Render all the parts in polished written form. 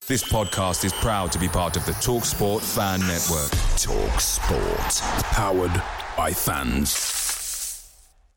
This podcast is proud to be part of the TalkSport Fan Network. TalkSport. Powered by fans.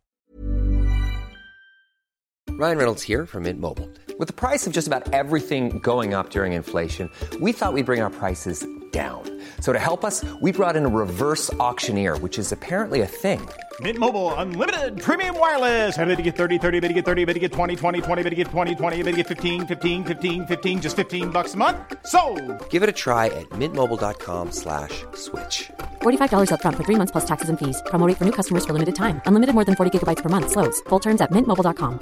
Ryan Reynolds here from Mint Mobile. With the price of just about everything going up during inflation, we thought we'd bring our prices down. So to help us, we brought in a reverse auctioneer, which is apparently a thing. Mint Mobile Unlimited Premium Wireless. How to get 30, 30, bit to get 30, bit to get 20, 20, 20, bit to get 20, 20, bit to get 15, 15, 15, 15, just $15 a month? Sold! Give it a try at mintmobile.com/switch. $45 up front for 3 months plus taxes and fees. Promo rate for new customers for limited time. Unlimited more than 40 gigabytes per month. Slows full terms at mintmobile.com.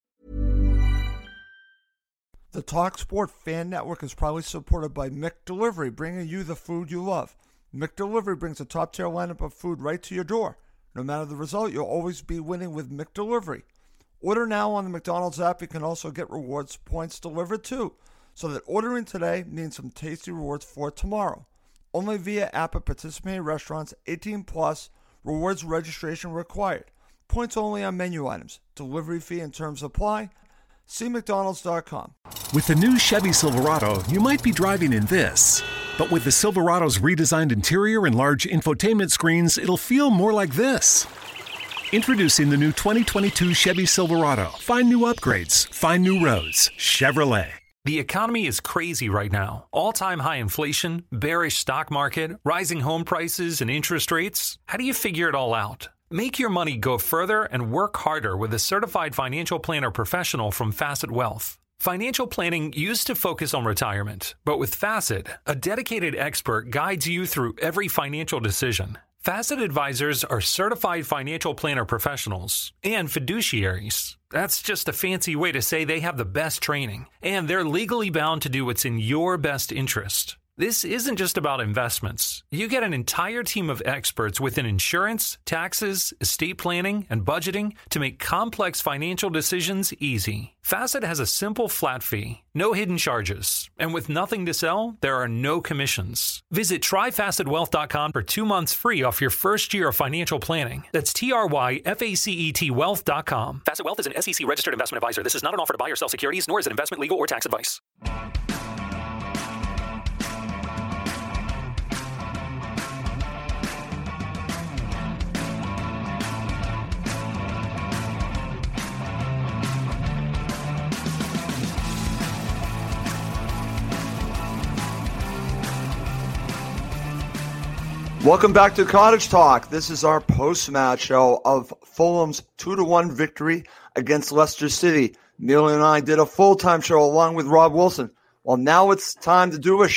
The TalkSport Fan Network is proudly supported by McDelivery, bringing you the food you love. McDelivery brings a top-tier lineup of food right to your door. No matter the result, you'll always be winning with McDelivery. Order now on the McDonald's app. You can also get rewards points delivered too, so that ordering today means some tasty rewards for tomorrow. Only via app at participating restaurants. 18 plus. Rewards registration required. Points only on menu items. Delivery fee and terms apply. See McDonald's.com. With the new Chevy Silverado, you might be driving in this. But with the Silverado's redesigned interior and large infotainment screens, it'll feel more like this. Introducing the new 2022 Chevy Silverado. Find new upgrades. Find new roads. Chevrolet. The economy is crazy right now. All-time high inflation, bearish stock market, rising home prices, and interest rates. How do you figure it all out? Make your money go further and work harder with a certified financial planner professional from Facet Wealth. Financial planning used to focus on retirement, but with Facet, a dedicated expert guides you through every financial decision. Facet advisors are certified financial planner professionals and fiduciaries. That's just a fancy way to say they have the best training, and they're legally bound to do what's in your best interest. This isn't just about investments. You get an entire team of experts within insurance, taxes, estate planning, and budgeting to make complex financial decisions easy. Facet has a simple flat fee, no hidden charges, and with nothing to sell, there are no commissions. Visit tryfacetwealth.com for 2 months free off your first year of financial planning. That's TRYFACET wealth.com. Facet Wealth is an SEC registered investment advisor. This is not an offer to buy or sell securities, nor is it investment, legal, or tax advice. Welcome back to Cottage Talk. This is our post-match show of Fulham's 2-1 victory against Leicester City. Neil and I did a full-time show along with Rob Wilson. Well, now it's time to do a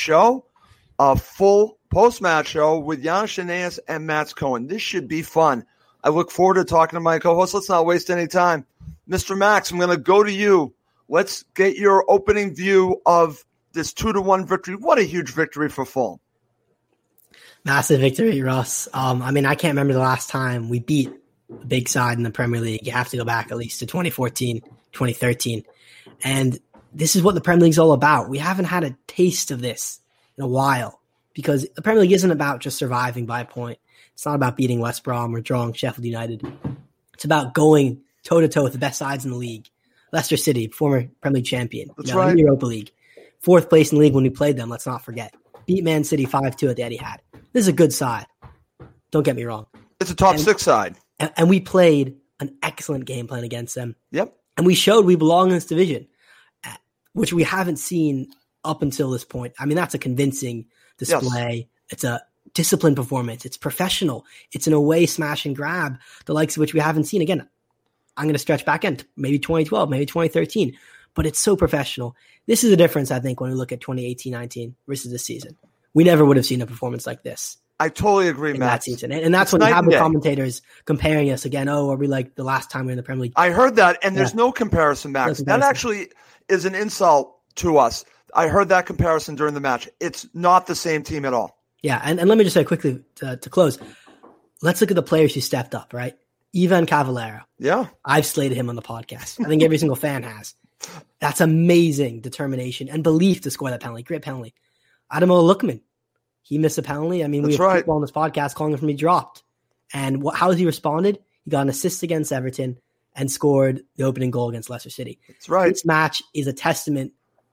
full post-match show with Jan Shanaeus and Matt Cohen. This should be fun. I look forward to talking to my co-host. Let's not waste any time. Mr. Max, I'm going to go to you. Let's get your opening view of this 2-1 victory. What a huge victory for Fulham. Massive victory, Russ. I can't remember the last time we beat a big side in the Premier League. You have to go back at least to 2014, 2013. And this is what the Premier League is all about. We haven't had a taste of this in a while because the Premier League isn't about just surviving by a point. It's not about beating West Brom or drawing Sheffield United. It's about going toe-to-toe with the best sides in the league. Leicester City, former Premier League champion. That's right. In the Europa League. 4th place in the league when we played them, let's not forget. Beat Man City 5-2 at the Etihad. This is a good side. Don't get me wrong. It's a top 6 side. And we played an excellent game plan against them. Yep. And we showed we belong in this division, which we haven't seen up until this point. I mean, that's a convincing display. Yes. It's a disciplined performance. It's professional. It's an away smash and grab, the likes of which we haven't seen. Again, I'm going to stretch back in, maybe 2012, maybe 2013. But it's so professional. This is the difference, I think, when we look at 2018-19 versus this season. We never would have seen a performance like this. I totally agree, Matt. That season. And that's when you have the commentators comparing us again. Oh, are we like the last time we were in the Premier League? I heard that, and there's no comparison, Max. That actually is an insult to us. I heard that comparison during the match. It's not the same team at all. Yeah, and let me just say quickly to close. Let's look at the players who stepped up, right? Ivan Cavallero. Yeah. I've slated him on the podcast. I think every single fan has. That's amazing determination and belief to score that penalty. Great penalty. Ademola Lookman. He missed a penalty. I mean, we have people on this podcast calling him from he dropped. And how has he responded? He got an assist against Everton and scored the opening goal against Leicester City. That's right. This match is a testament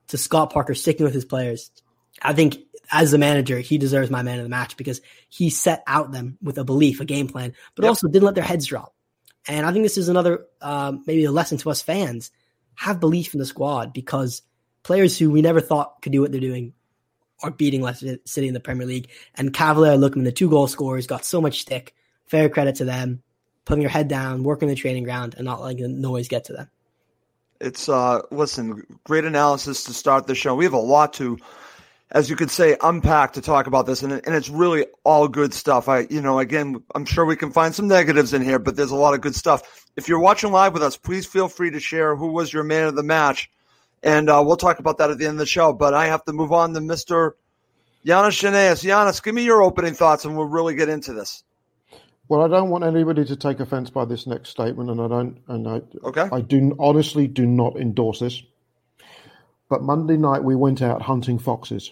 to Scott Parker sticking with his players, I think as the manager, he deserves my man of the match because he set out them with a belief, a game plan, but also didn't let their heads drop. And I think this is another, maybe a lesson to us fans. Have belief in the squad because players who we never thought could do what they're doing are beating Leicester City in the Premier League. And Cavalier, Lookman, the 2 goal scorers, got so much stick. Fair credit to them. Putting your head down, working the training ground, and not letting the noise get to them. It's, listen, great analysis to start the show. We have a lot to, as you could say, unpack to talk about this, and it's really all good stuff. Again, I'm sure we can find some negatives in here, but there's a lot of good stuff. If you're watching live with us, please feel free to share who was your man of the match, and we'll talk about that at the end of the show. But I have to move on to Mr. Giannis Janaeus. Giannis, give me your opening thoughts, and we'll really get into this. Well, I don't want anybody to take offense by this next statement, Okay. I honestly do not endorse this. But Monday night we went out hunting foxes,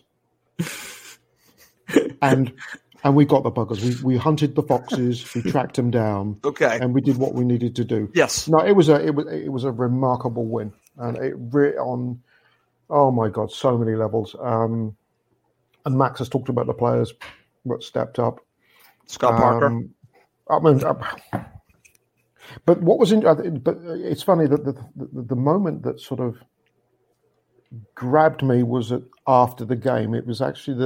and we got the buggers. We hunted the foxes, we tracked them down, okay, and we did what we needed to do. Yes, no, it was a remarkable win, and oh my God, so many levels. And Max has talked about the players that stepped up. Scott Parker. But what was but it's funny that the moment that sort of grabbed me was after the game. It was actually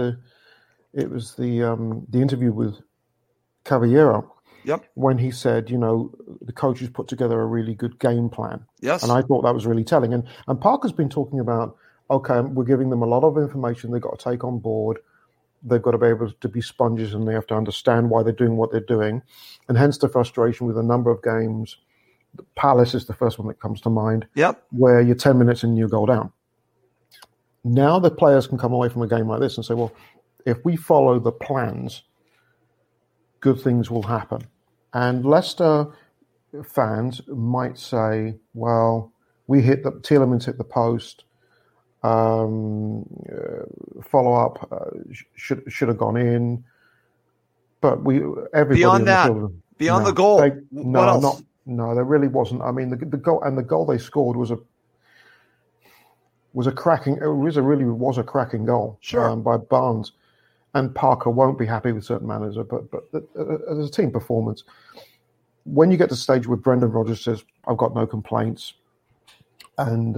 the interview with Caballero. Yep. When he said, the coaches put together a really good game plan. Yes. And I thought that was really telling. And Parker's been talking about, okay, we're giving them a lot of information they've got to take on board. They've got to be able to be sponges and they have to understand why they're doing what they're doing. And hence the frustration with a number of games. Palace is the first one that comes to mind. Yep. Where you're 10 minutes and you go down. Now the players can come away from a game like this and say, well, if we follow the plans, good things will happen. And Leicester fans might say, well, Tielemans hit the post, follow up should have gone in. But everybody beyond that, beyond the goal, what else? No, there really wasn't. I mean, the goal they scored was a cracking goal. Sure. By Barnes, and Parker won't be happy with certain managers, but as a team performance, when you get to the stage where Brendan Rodgers says, "I've got no complaints," and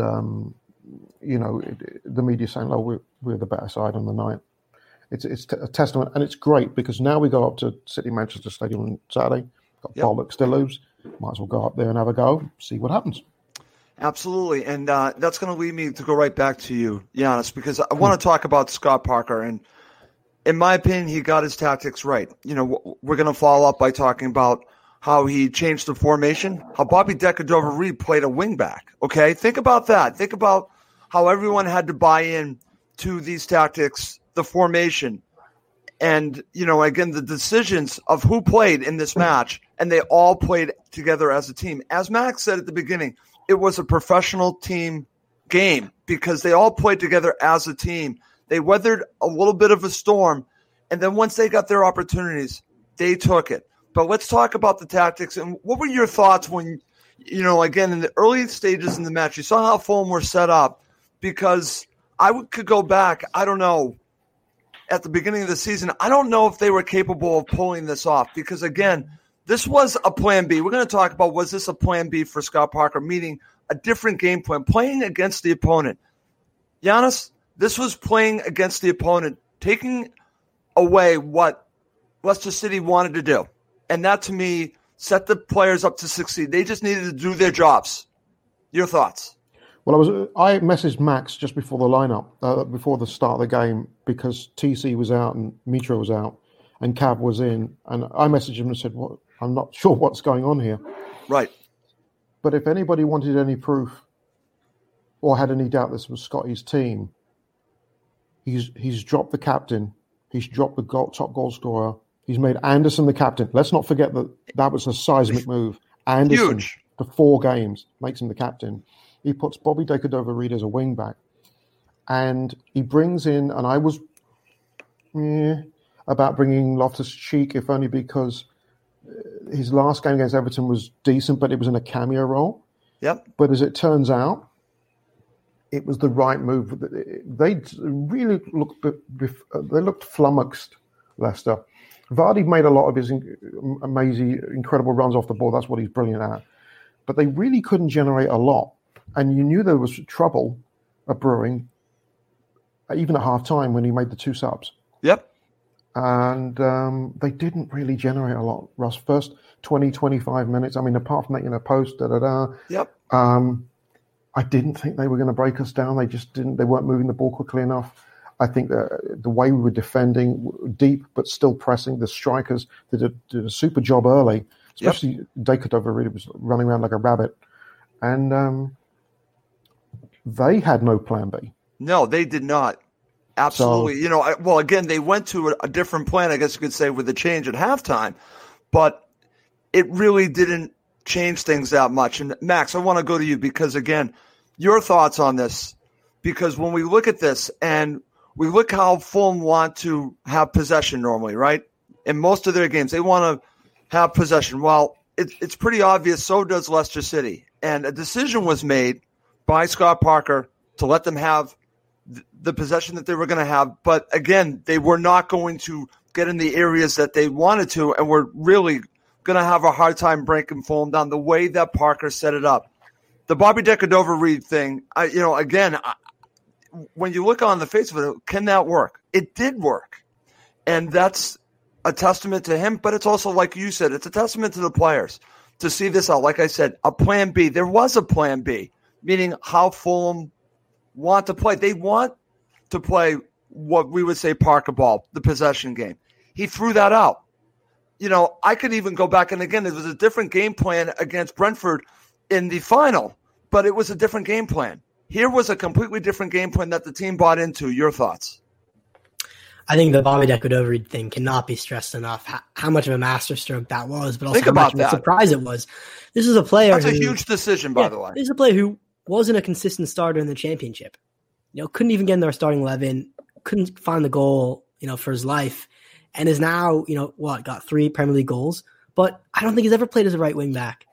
the media saying, "Oh, we're the better side on the night," it's a testament, and it's great because now we go up to City Manchester Stadium on Saturday. Got bollocks to lose. Might as well go up there and have a go, see what happens. Absolutely, and that's going to lead me to go right back to you, Giannis, because I want to talk about Scott Parker, and in my opinion, he got his tactics right. We're going to follow up by talking about how he changed the formation, how Bobby Decordova-Reid played a wingback. Okay, think about that. Think about how everyone had to buy in to these tactics, the formation, and again the decisions of who played in this match, and they all played together as a team. As Max said at the beginning, it was a professional team game because they all played together as a team. They weathered a little bit of a storm, and then once they got their opportunities, they took it. But let's talk about the tactics. And what were your thoughts when, again, in the early stages in the match, you saw how Fulham were set up? Because I could go back, I don't know, at the beginning of the season, I don't know if they were capable of pulling this off. Because, again, this was a plan B. We're going to talk about, was this a plan B for Scott Parker, meaning a different game plan, playing against the opponent. Giannis, this was playing against the opponent, taking away what Leicester City wanted to do. And that, to me, set the players up to succeed. They just needed to do their jobs. Your thoughts? Well, I messaged Max just before the lineup, before the start of the game, because TC was out and Mitro was out and Cav was in. And I messaged him and said, well, I'm not sure what's going on here. Right. But if anybody wanted any proof or had any doubt this was Scotty's team, he's dropped the captain. He's dropped the top goal scorer. He's made Anderson the captain. Let's not forget that was a seismic move. Anderson, huge. For 4 games, makes him the captain. He puts Bobby Decordova-Reid as a wing-back. And he brings in, and I was about bringing Loftus-Cheek, if only because his last game against Everton was decent, but it was in a cameo role. Yep. But as it turns out, it was the right move. They really looked flummoxed, Leicester. Vardy made a lot of his amazing, incredible runs off the ball. That's what he's brilliant at. But they really couldn't generate a lot. And you knew there was trouble brewing, even at half-time when he made the 2 subs. Yep. And they didn't really generate a lot, Russ. First 20, 25 minutes, I mean, apart from making a post, Yep. I didn't think they were going to break us down. They just didn't. They weren't moving the ball quickly enough. I think the way we were defending, deep but still pressing, the strikers did a super job early, especially Dekadova really was running around like a rabbit. And they had no plan B. No, they did not. Absolutely. So, again, they went to a different plan, I guess you could say, with the change at halftime. But it really didn't change things that much. And Max, I want to go to you because, again, your thoughts on this. Because when we look at this and we look how Fulham want to have possession normally, right? In most of their games, they want to have possession. Well, it's pretty obvious, so does Leicester City. And a decision was made by Scott Parker to let them have the possession that they were going to have. But again, they were not going to get in the areas that they wanted to, and were really going to have a hard time breaking Fulham down the way that Parker set it up. The Bobby Decordova-Reid thing, when you look on the face of it, can that work? It did work. And that's a testament to him, but it's also, like you said, it's a testament to the players to see this out. Like I said, a plan B. There was a plan B, meaning how Fulham want to play. They want to play what we would say Parker ball, the possession game. He threw that out. I could even go back, and again, there was a different game plan against Brentford in the final, but it was a different game plan. Here was a completely different game plan that the team bought into. Your thoughts? I think the Bobby Decordova-Reid thing cannot be stressed enough. How much of a masterstroke that was, but also how much of a surprise it was. This is a player. That's a huge decision, by the way. This is a player who wasn't a consistent starter in the championship. Couldn't even get in their starting 11. Couldn't find the goal, for his life, and is now, got 3 Premier League goals. But I don't think he's ever played as a right wing back.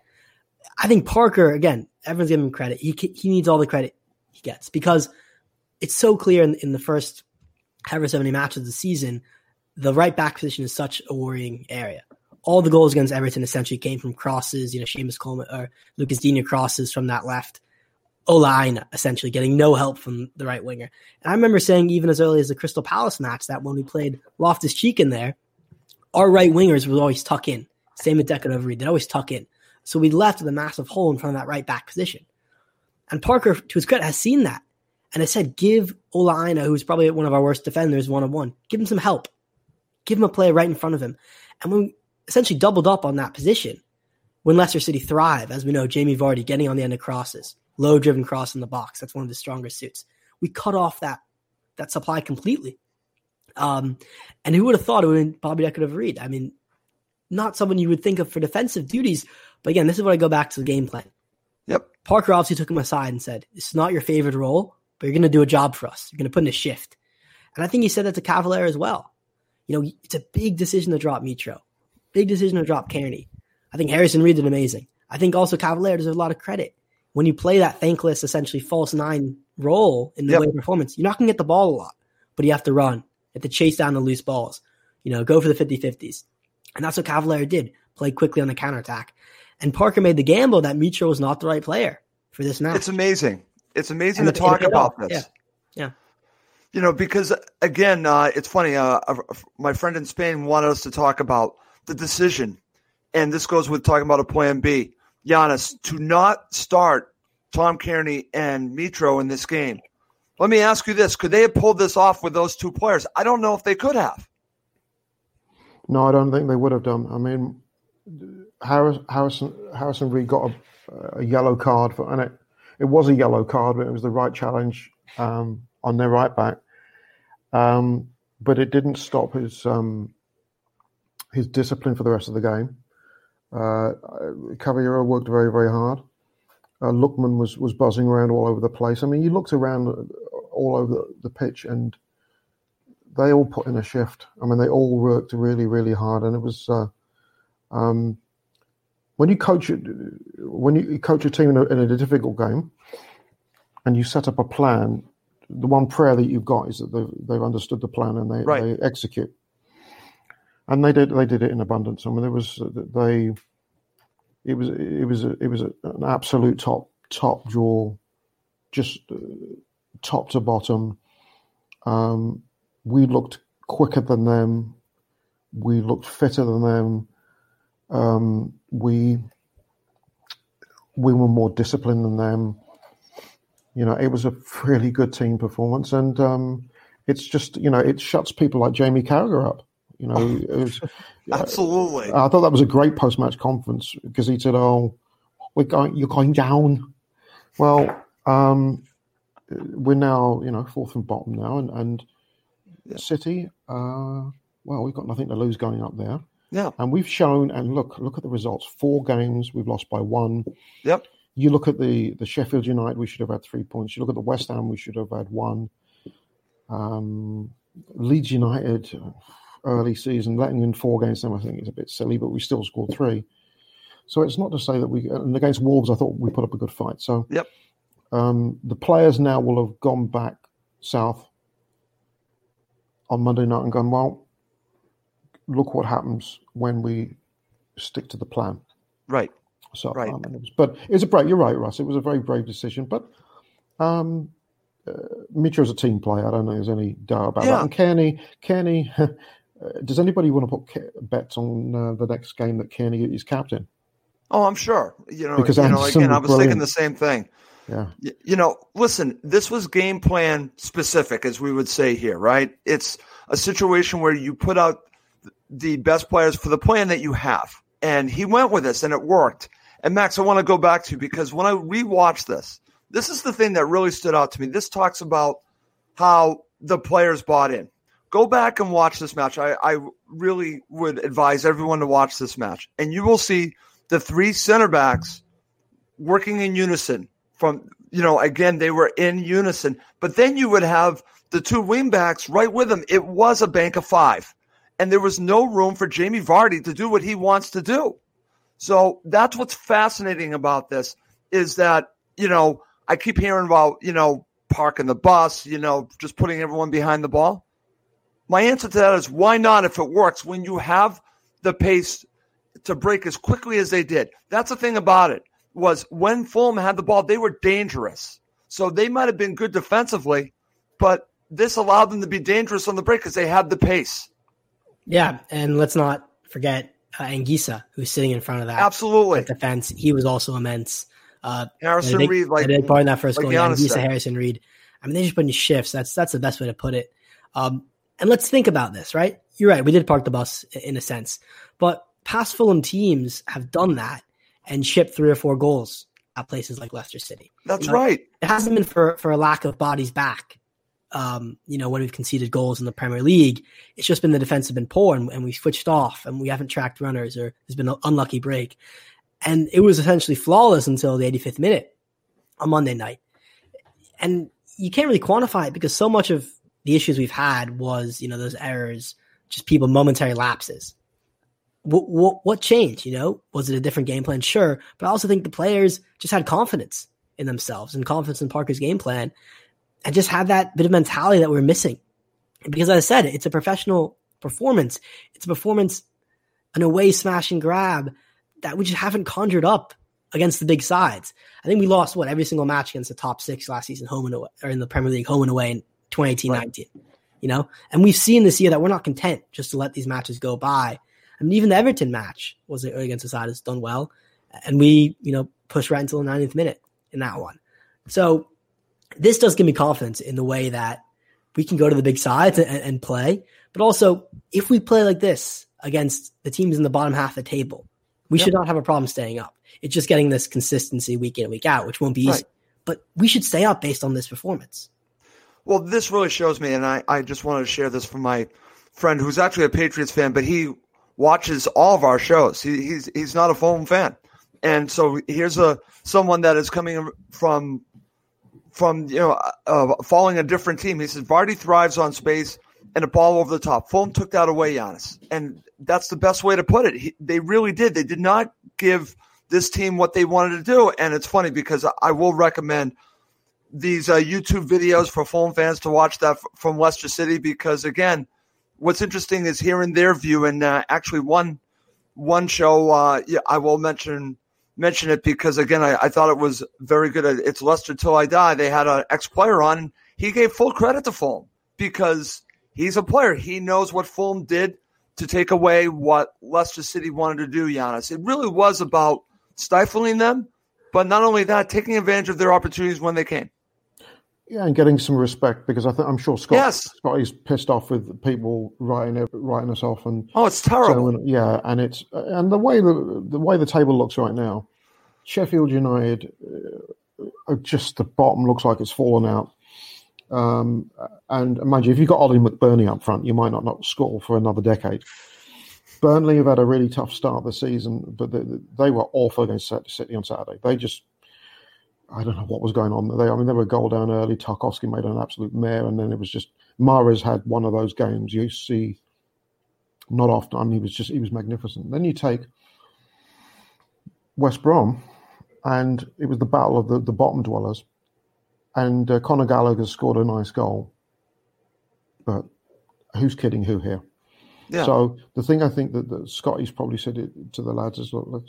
I think Parker, again, everyone's giving him credit. He needs all the credit he gets because it's so clear in the first however so many matches of the season, the right back position is such a worrying area. All the goals against Everton essentially came from crosses, Seamus Coleman or Lucas Digne crosses from that left. Ola Aina essentially getting no help from the right winger. And I remember saying even as early as the Crystal Palace match that when we played Loftus-Cheek in there, our right wingers would always tuck in. Same with Decordova-Reid. They'd always tuck in. So we left with a massive hole in front of that right back position. And Parker, to his credit, has seen that. And has said, give Ola Aina, who's probably one of our worst defenders, one-on-one, give him some help. Give him a player right in front of him. And we essentially doubled up on that position when Leicester City thrive. As we know, Jamie Vardy getting on the end of crosses, low-driven cross in the box. That's one of his stronger suits. We cut off that supply completely. And who would have thought it would have been Bobby Decordova-Reid? I mean, not someone you would think of for defensive duties. But again, this is what I go back to the game plan. Yep. Parker obviously took him aside and said, this is not your favorite role, but you're going to do a job for us. You're going to put in a shift. And I think he said that to Cavalier as well. It's a big decision to drop Mitro. Big decision to drop Kearney. I think Harrison Reed did amazing. I think also Cavalier deserves a lot of credit. When you play that thankless, essentially false 9 role in the away performance, you're not going to get the ball a lot, but you have to run. You have to chase down the loose balls. Go for the 50-50s. And that's what Cavalier did. Play quickly on the counterattack. And Parker made the gamble that Mitro was not the right player for this match. It's amazing. It's amazing to talk about this. Yeah. Because, again, it's funny. My friend in Spain wanted us to talk about the decision. And this goes with talking about a plan B. Giannis, to not start Tom Kearney and Mitro in this game. Let me ask you this. Could they have pulled this off with those 2 players? I don't know if they could have. No, I don't think they would have done. I mean, Harrison Reed got a yellow card and it was a yellow card, but it was the right challenge on their right back. But it didn't stop his discipline for the rest of the game. Cavalier worked very, very hard. Lookman was buzzing around all over the place. I mean, you looked around all over the pitch and they all put in a shift. I mean, they all worked really, really hard. And it was when you coach a team in a difficult game and you set up a plan, the one prayer that you've got is that they've understood the plan and they execute. And they did it in abundance. I mean, it was an absolute top draw, just top to bottom. We looked quicker than them. We looked fitter than them. We were more disciplined than them. It was a really good team performance, and it's just it shuts people like Jamie Carragher up. Absolutely. I thought that was a great post-match conference because he said, "Oh, you're going down." Well, we're now fourth from bottom now, and City. We've got nothing to lose going up there. Yeah, and we've shown. And look at the results. 4 games, we've lost by 1. Yep. You look at the Sheffield United, we should have had 3 points. You look at the West Ham, we should have had 1. Leeds United, early season, letting in 4 games them, I think is a bit silly, but we still scored 3. So it's not to say that and against Wolves, I thought we put up a good fight. So yep. The players now will have gone back south on Monday night and gone, well, look what happens when we stick to the plan. Right. So, right. But it was a brave. You're right, Russ. It was a very brave decision. But Mitro's a team player. I don't think there's any doubt about that. And Kearney. Does anybody want to put bets on the next game that Kearney is captain? Oh, I'm sure. Because again, I was brilliant. thinking the same thing. Yeah. Listen, this was game plan specific, as we would say here, right? It's a situation where you put out the best players for the plan that you have. And he went with this, and it worked. And, Max, I want to go back to, because when I rewatched this is the thing that really stood out to me. This talks about how the players bought in. Go back and watch this match. I really would advise everyone to watch this match. And you will see the 3 center backs working in unison. Again, they were in unison. But then you would have the 2 wing backs right with them. It was a bank of 5. And there was no room for Jamie Vardy to do what he wants to do. So that's what's fascinating about this is that, I keep hearing about, parking the bus, just putting everyone behind the ball. My answer to that is why not if it works when you have the pace to break as quickly as they did. That's the thing about it was when Fulham had the ball, they were dangerous. So they might have been good defensively, but this allowed them to be dangerous on the break because they had the pace. Yeah, and let's not forget Anguissa, who's sitting in front of that. Absolutely. Defense. He was also immense. Harrison Reed, I did part in that first goal. Anguissa, said. Harrison Reed. I mean, they just put in shifts. That's the best way to put it. And let's think about this, right? You're right. We did park the bus in a sense. But past Fulham teams have done that and shipped 3 or 4 goals at places like Leicester City. That's right. It hasn't been for a lack of bodies back. When we've conceded goals in the Premier League, it's just been the defense have been poor and we switched off and we haven't tracked runners or there's been an unlucky break. And it was essentially flawless until the 85th minute on Monday night. And you can't really quantify it because so much of the issues we've had was, those errors, just people momentary lapses. What changed? Was it a different game plan? Sure. But I also think the players just had confidence in themselves and confidence in Parker's game plan. And just have that bit of mentality that we're missing. Because as I said, it's a professional performance. It's a performance, an away smash and grab that we just haven't conjured up against the big sides. I think we lost, every single match against the top 6 last season, home and away, or in the Premier League, home and away in 2018-19. And we've seen this year that we're not content just to let these matches go by. I mean, even the Everton match was against a side that's done well. And we, pushed right until the 90th minute in that one. So, this does give me confidence in the way that we can go to the big sides and play. But also, if we play like this against the teams in the bottom half of the table, we should not have a problem staying up. It's just getting this consistency week in and week out, which won't be easy. Right. But we should stay up based on this performance. Well, this really shows me, and I just wanted to share this from my friend who's actually a Patriots fan, but he watches all of our shows. He's not a Fulham fan. And so here's someone that is coming from following a different team. He says Vardy thrives on space and a ball over the top. Fulham took that away, Giannis. And that's the best way to put it. They really did. They did not give this team what they wanted to do. And it's funny because I will recommend these YouTube videos for Fulham fans to watch that from Leicester City, because again, what's interesting is hearing their view. And actually, one show, I will mention it because again, I thought it was very good. It's Leicester Till I Die. They had an ex-player on, and he gave full credit to Fulham because he's a player. He knows what Fulham did to take away what Leicester City wanted to do, Giannis. It really was about stifling them, but not only that, taking advantage of their opportunities when they came. Yeah, and getting some respect, because I'm sure Scotty's pissed off with people writing us off, and it's terrible. And the way the table looks right now, Sheffield United, just the bottom looks like it's fallen out. And imagine if you've got Ollie McBurney up front, you might not score for another decade. Burnley have had a really tough start this season, but they were awful against City on Saturday. I don't know what was going on. They were a goal down early. Tarkowski made an absolute mare, and then it was just Mahrez had one of those games you see not often. I mean, he was magnificent. Then you take West Brom, and it was the battle of the bottom dwellers, and Conor Gallagher scored a nice goal, but who's kidding who here? Yeah. So the thing I think that Scotty's probably said it to the lads is, look,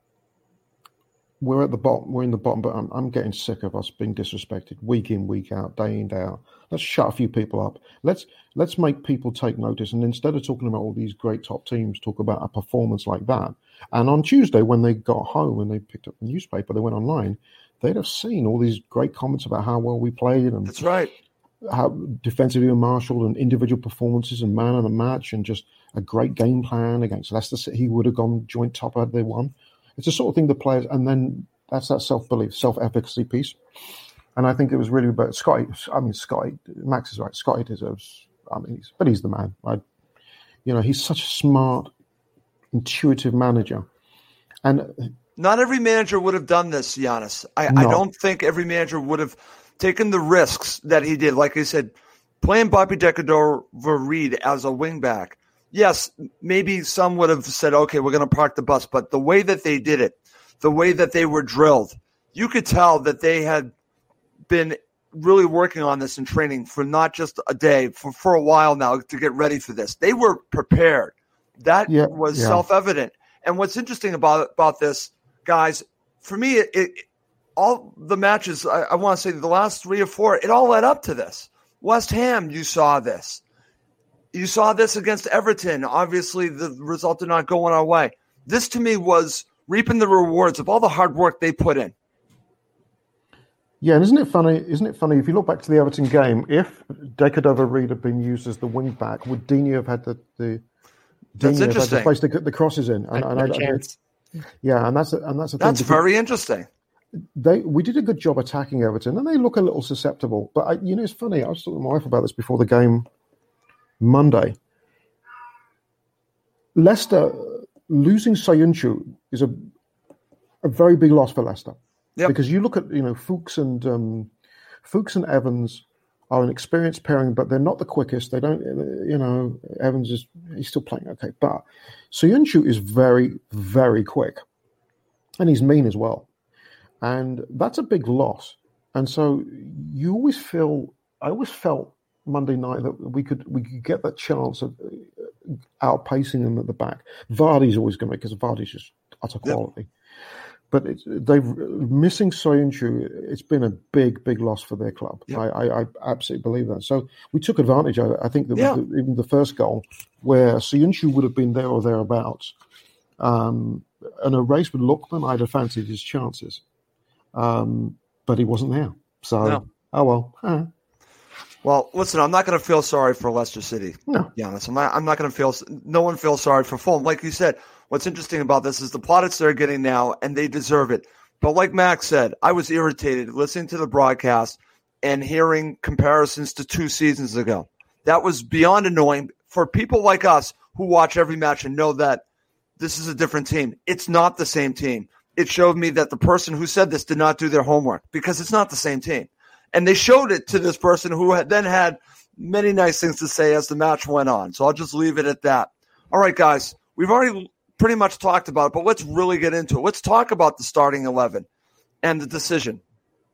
we're at the bottom. We're in the bottom, but I'm getting sick of us being disrespected week in, week out, day in, day out. Let's shut a few people up. Let's make people take notice. And instead of talking about all these great top teams, talk about a performance like that. And on Tuesday, when they got home and they picked up the newspaper, they went online, they'd have seen all these great comments about how well we played. And that's right. How defensively we marshaled, and individual performances, and man of the match, and just a great game plan against Leicester City. He would have gone joint top had they won. It's the sort of thing the players, and then that's that self-belief, self-efficacy piece. And I think it was really about Scotty. Max is right. Scotty deserves, but he's the man. He's such a smart, intuitive manager. And not every manager would have done this, Giannis. I don't think every manager would have taken the risks that he did. Like I said, playing Bobby Decordova-Reid as a wingback. Yes, maybe some would have said, okay, we're going to park the bus. But the way that they did it, the way that they were drilled, you could tell that they had been really working on this in training for not just a day, for a while now to get ready for this. They were prepared. That was self-evident. And what's interesting about this, guys, for me, all the matches, I want to say the last 3 or 4, it all led up to this. West Ham, you saw this. You saw this against Everton. Obviously, the result did not go in our way. This, to me, was reaping the rewards of all the hard work they put in. Yeah, and isn't it funny if you look back to the Everton game, if Decordova-Reid had been used as the wing back, would Dini have had the place to get the crosses in? Yeah, and that's the thing. That's very interesting. We did a good job attacking Everton, and they look a little susceptible. But it's funny. I was talking to my wife about this before the game Monday. Leicester losing Soyuncu is a very big loss for Leicester. Yep. Because you look at Fuchs and Evans are an experienced pairing, but they're not the quickest. They don't Evans he's still playing okay, but Soyuncu is very, very quick, and he's mean as well, and that's a big loss. And so I always felt Monday night that we could get that chance of outpacing them at the back. Vardy's always going to make, because Vardy's just utter quality. Yep. But they've missing Soyuncu. It's been a big, big loss for their club. Yep. I absolutely believe that. So we took advantage of it. I think that even the first goal, where Soyuncu would have been there or thereabouts, and a race with Lookman, I'd have fancied his chances, but he wasn't there. So oh well. Well, listen, I'm not going to feel sorry for Leicester City. No, be honest. I'm not going to feel. No one feels sorry for Fulham. Like you said, what's interesting about this is the plaudits they're getting now, and they deserve it. But like Max said, I was irritated listening to the broadcast and hearing comparisons to 2 seasons ago. That was beyond annoying for people like us who watch every match and know that this is a different team. It's not the same team. It showed me that the person who said this did not do their homework, because it's not the same team. And they showed it to this person who then had many nice things to say as the match went on. So I'll just leave it at that. All right, guys, we've already pretty much talked about it, but let's really get into it. Let's talk about the starting 11 and the decision.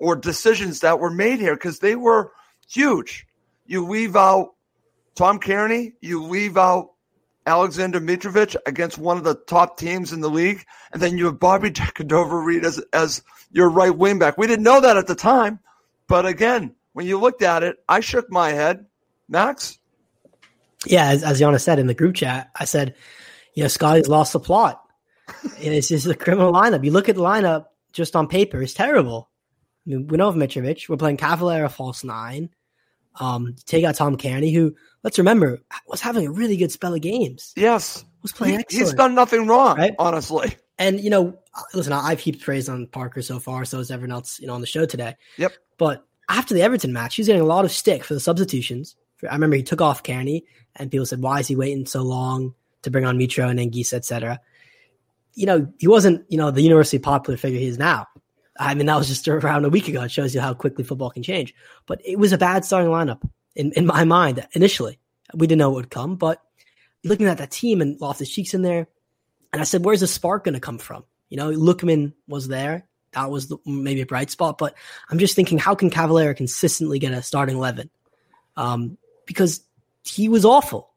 or decisions that were made here because they were huge. You leave out Tom Kearney, you leave out Alexander Mitrovic against one of the top teams in the league, and then you have Bobby Decordova-Reid as your right wing back. We didn't know that at the time, but again, when you looked at it, I shook my head. Max? Yeah, as Giannis said in the group chat, I said, Scotty's lost the plot. And it's just a criminal lineup. You look at the lineup just on paper, it's terrible. I mean, we know of Mitrovic. We're playing Cavallero false 9. Take out Tom Kearney, who, let's remember, was having a really good spell of games. Yes. Was playing excellent. He's done nothing wrong, right? Honestly. And, listen, I've heaped praise on Parker so far, so has everyone else, on the show today. Yep. But after the Everton match, he was getting a lot of stick for the substitutions. I remember he took off Kearney, and people said, why is he waiting so long to bring on Mitro and Anguissa, et cetera? He wasn't, the universally popular figure he is now. I mean, that was just around a week ago. It shows you how quickly football can change. But it was a bad starting lineup in my mind initially. We didn't know what would come, but looking at that team and Loftus-Cheek's in there, and I said, where's the spark going to come from? Lookman was there. That was maybe a bright spot, but I'm just thinking, how can Cavallero consistently get a starting 11? Because he was awful,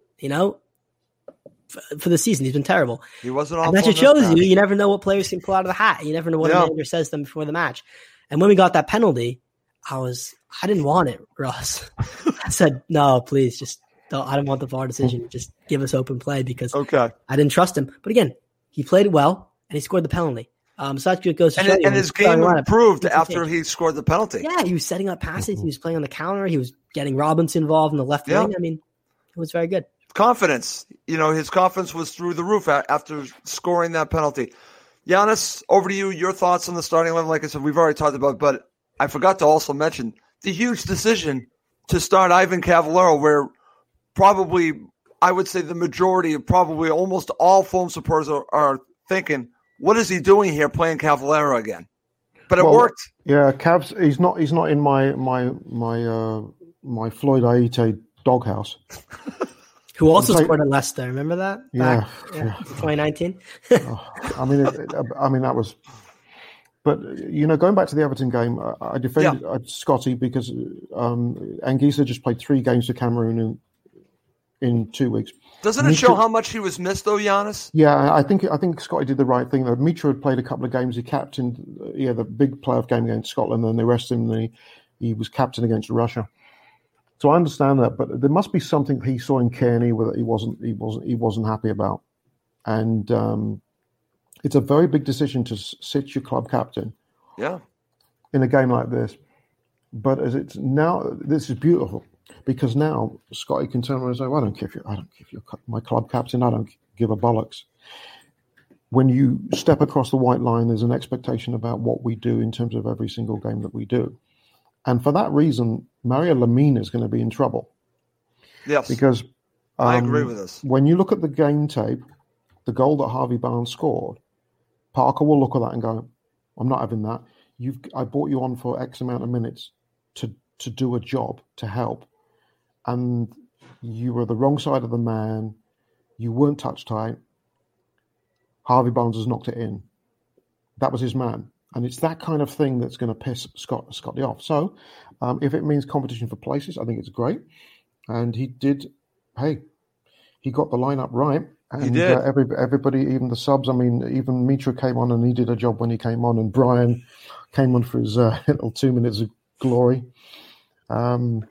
for the season. He's been terrible. He wasn't awful. And that just shows you never know what players can pull out of the hat. You never know what a manager says to them before the match. And when we got that penalty, I didn't want it, Ross. I said, no, please, just don't. I don't want the VAR decision. Just give us open play because I didn't trust him. But again, he played it well and he scored the penalty. So that just goes to show you. And his game improved after he scored the penalty. Yeah, he was setting up passes. He was playing on the counter. He was getting Robinson involved in the left wing. I mean, it was very good. Confidence. His confidence was through the roof after scoring that penalty. Giannis, over to you. Your thoughts on the starting 11. Like I said, we've already talked about it, but I forgot to also mention the huge decision to start Ivan Cavallero, where probably, I would say the majority of probably almost all Fulham supporters are thinking, what is he doing here playing Cavallero again? But it worked. Yeah, Cavs. He's not in my Floyd Aite doghouse. Who also scored at Leicester? Remember that? Yeah, 2019. I mean, that was. But going back to the Everton game, I defended Scotty because Anguissa just played 3 games for Cameroon in 2 weeks. Doesn't it show how much he was missed, though, Giannis? Yeah, I think Scotty did the right thing. Though Mitro had played a couple of games. He captained, the big playoff game against Scotland, and they rested him. And he was captain against Russia. So I understand that, but there must be something he saw in Kearney that he wasn't happy about, and it's a very big decision to sit your club captain. Yeah. In a game like this, but as it's now, this is beautiful because now Scotty can turn around and say, well, I don't care if you're my club captain. I don't give a bollocks. When you step across the white line, there's an expectation about what we do in terms of every single game that we do. And for that reason, Mario Lemina is going to be in trouble. Yes. Because I agree with this. When you look at the game tape, the goal that Harvey Barnes scored, Parker will look at that and go, I'm not having that. I brought you on for X amount of minutes to do a job, to help. And you were the wrong side of the man. You weren't touch tight. Harvey Barnes has knocked it in. That was his man. And it's that kind of thing that's going to piss Scotty off. So if it means competition for places, I think it's great. And he got the lineup right. And he did. Everybody, even the subs, even Mitro came on and he did a job when he came on. And Brian came on for his little 2 minutes of glory. No,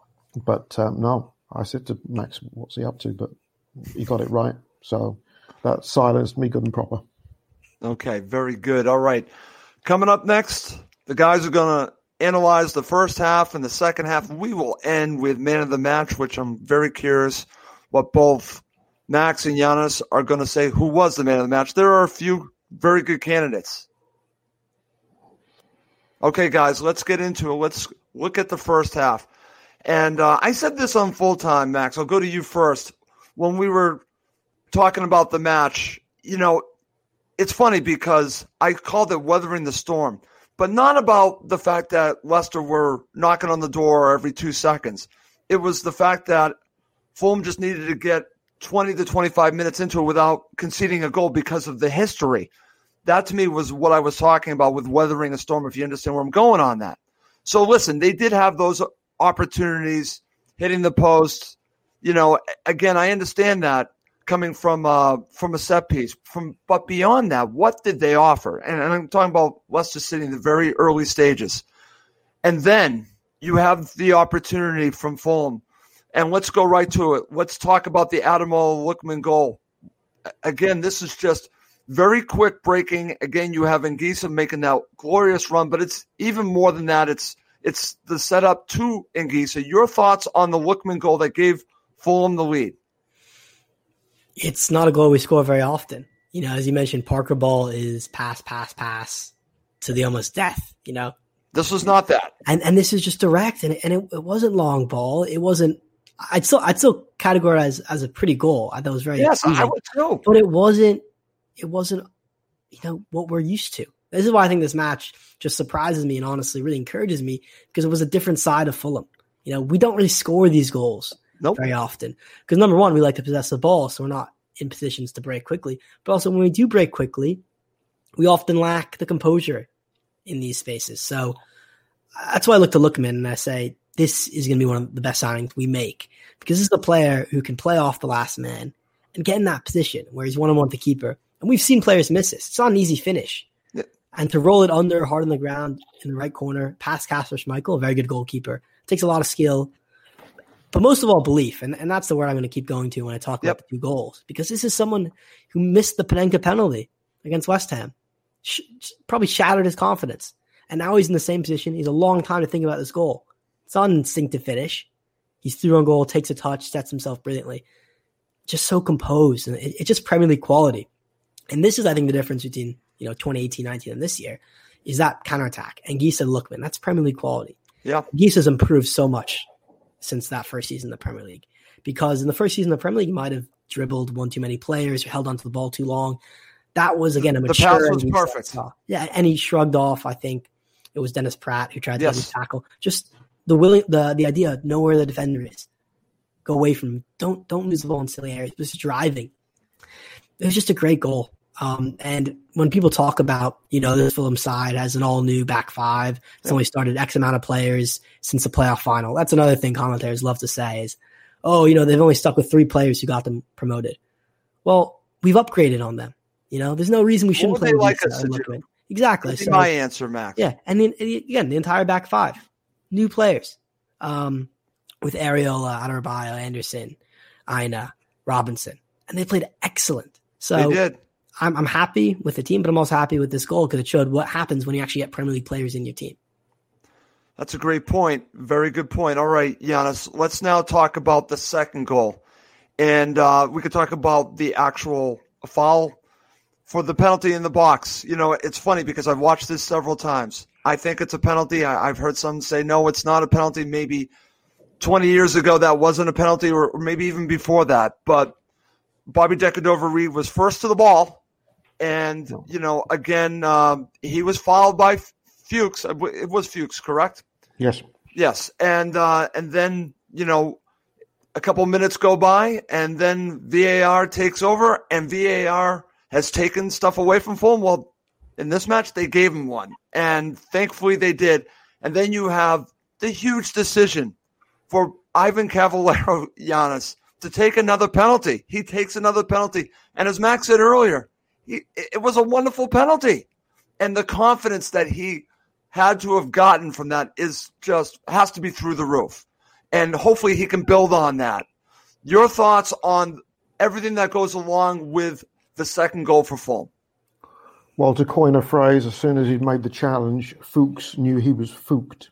I said to Max, what's he up to? But he got it right. So that silenced me good and proper. Okay, very good. All right. Coming up next, the guys are going to analyze the first half and the second half. We will end with man of the match, which I'm very curious what both Max and Giannis are going to say who was the man of the match. There are a few very good candidates. Okay, guys, let's get into it. Let's look at the first half. And I said this on Full Time, Max. I'll go to you first. When we were talking about the match, it's funny because I called it weathering the storm, but not about the fact that Leicester were knocking on the door every 2 seconds. It was the fact that Fulham just needed to get 20 to 25 minutes into it without conceding a goal because of the history That to me was what I was talking about with weathering a storm, if you understand where I'm going on that. So listen, they did have those opportunities, hitting the post. Again, I understand that coming from a set piece. But beyond that, what did they offer? And I'm talking about Leicester City in the very early stages. And then you have the opportunity from Fulham. And let's go right to it. Let's talk about the Ademola Lookman goal. Again, this is just very quick breaking. Again, you have Anguissa making that glorious run, but it's even more than that. It's the setup to Anguissa. Your thoughts on the Lookman goal that gave Fulham the lead? It's not a goal we score very often. As you mentioned, Parker Ball is pass to the almost death, This was not that. And this is just direct, and it wasn't long ball. It wasn't. I'd still categorize as a pretty goal. I thought it was very yes, appealing, I would too. but it wasn't what we're used to. This is why I think this match just surprises me and honestly really encourages me, because it was a different side of Fulham. We don't really score these goals very often because, number one, we like to possess the ball, so we're not in positions to break quickly. But also when we do break quickly, we often lack the composure in these spaces. So that's why I look to Lookman and I say this is going to be one of the best signings we make, because this is a player who can play off the last man and get in that position where he's one-on-one with the keeper. And we've seen players miss this. It's not an easy finish. Yeah. And to roll it under, hard on the ground, in the right corner, past Kasper Schmeichel, a very good goalkeeper. It takes a lot of skill, but most of all, belief. And that's the word I'm going to keep going to when I talk about the two goals, because this is someone who missed the Panenka penalty against West Ham. Probably shattered his confidence. And now he's in the same position. He's a long time to think about this goal. It's not an instinctive finish. He's through on goal, takes a touch, sets himself brilliantly. Just so composed. And it's just Premier League quality. And this is, I think, the difference between 2018-19 and this year is that counterattack. Anguissa and Lookman, that's Premier League quality. Yeah. Anguissa's improved so much since that first season in the Premier League. Because in the first season of the Premier League, he might have dribbled one too many players or held onto the ball too long. That was, again, a mature. The pass was perfect. Yeah, and he shrugged off, I think. It was Dennis Pratt who tried to tackle. Just the idea, know where the defender is. Go away from him. Don't lose the ball in silly areas. Just driving. It was just a great goal. And when people talk about, this Fulham side has an all-new back five, it's only started X amount of players since the playoff final. That's another thing commentators love to say is, they've only stuck with 3 players who got them promoted. Well, we've upgraded on them. There's no reason we shouldn't play like us to do? Exactly. That's my answer, Max. Yeah, and then again, the entire back five, new players, with Areola, Adarabioyo, Anderson, Aina, Robinson, and they played excellent. So they did. I'm happy with the team, but I'm also happy with this goal because it showed what happens when you actually get Premier League players in your team. That's a great point. Very good point. All right, Giannis, let's now talk about the second goal. And we could talk about the actual foul for the penalty in the box. It's funny because I've watched this several times. I think it's a penalty. I've heard some say, no, it's not a penalty. Maybe 20 years ago that wasn't a penalty, or maybe even before that. But Bobby Decordova-Reid was first to the ball. And, again, he was fouled by Fuchs. It was Fuchs, correct? Yes. Yes. And then, a couple minutes go by, and then VAR takes over, and VAR has taken stuff away from Fulham. Well, in this match, they gave him one, and thankfully they did. And then you have the huge decision for Ivan Cavallero, Giannis, to take another penalty. He takes another penalty. And as Max said earlier, it was a wonderful penalty. And the confidence that he had to have gotten from that has to be through the roof. And hopefully he can build on that. Your thoughts on everything that goes along with the second goal for Fulham? Well, to coin a phrase, as soon as he'd made the challenge, Fuchs knew he was fooked.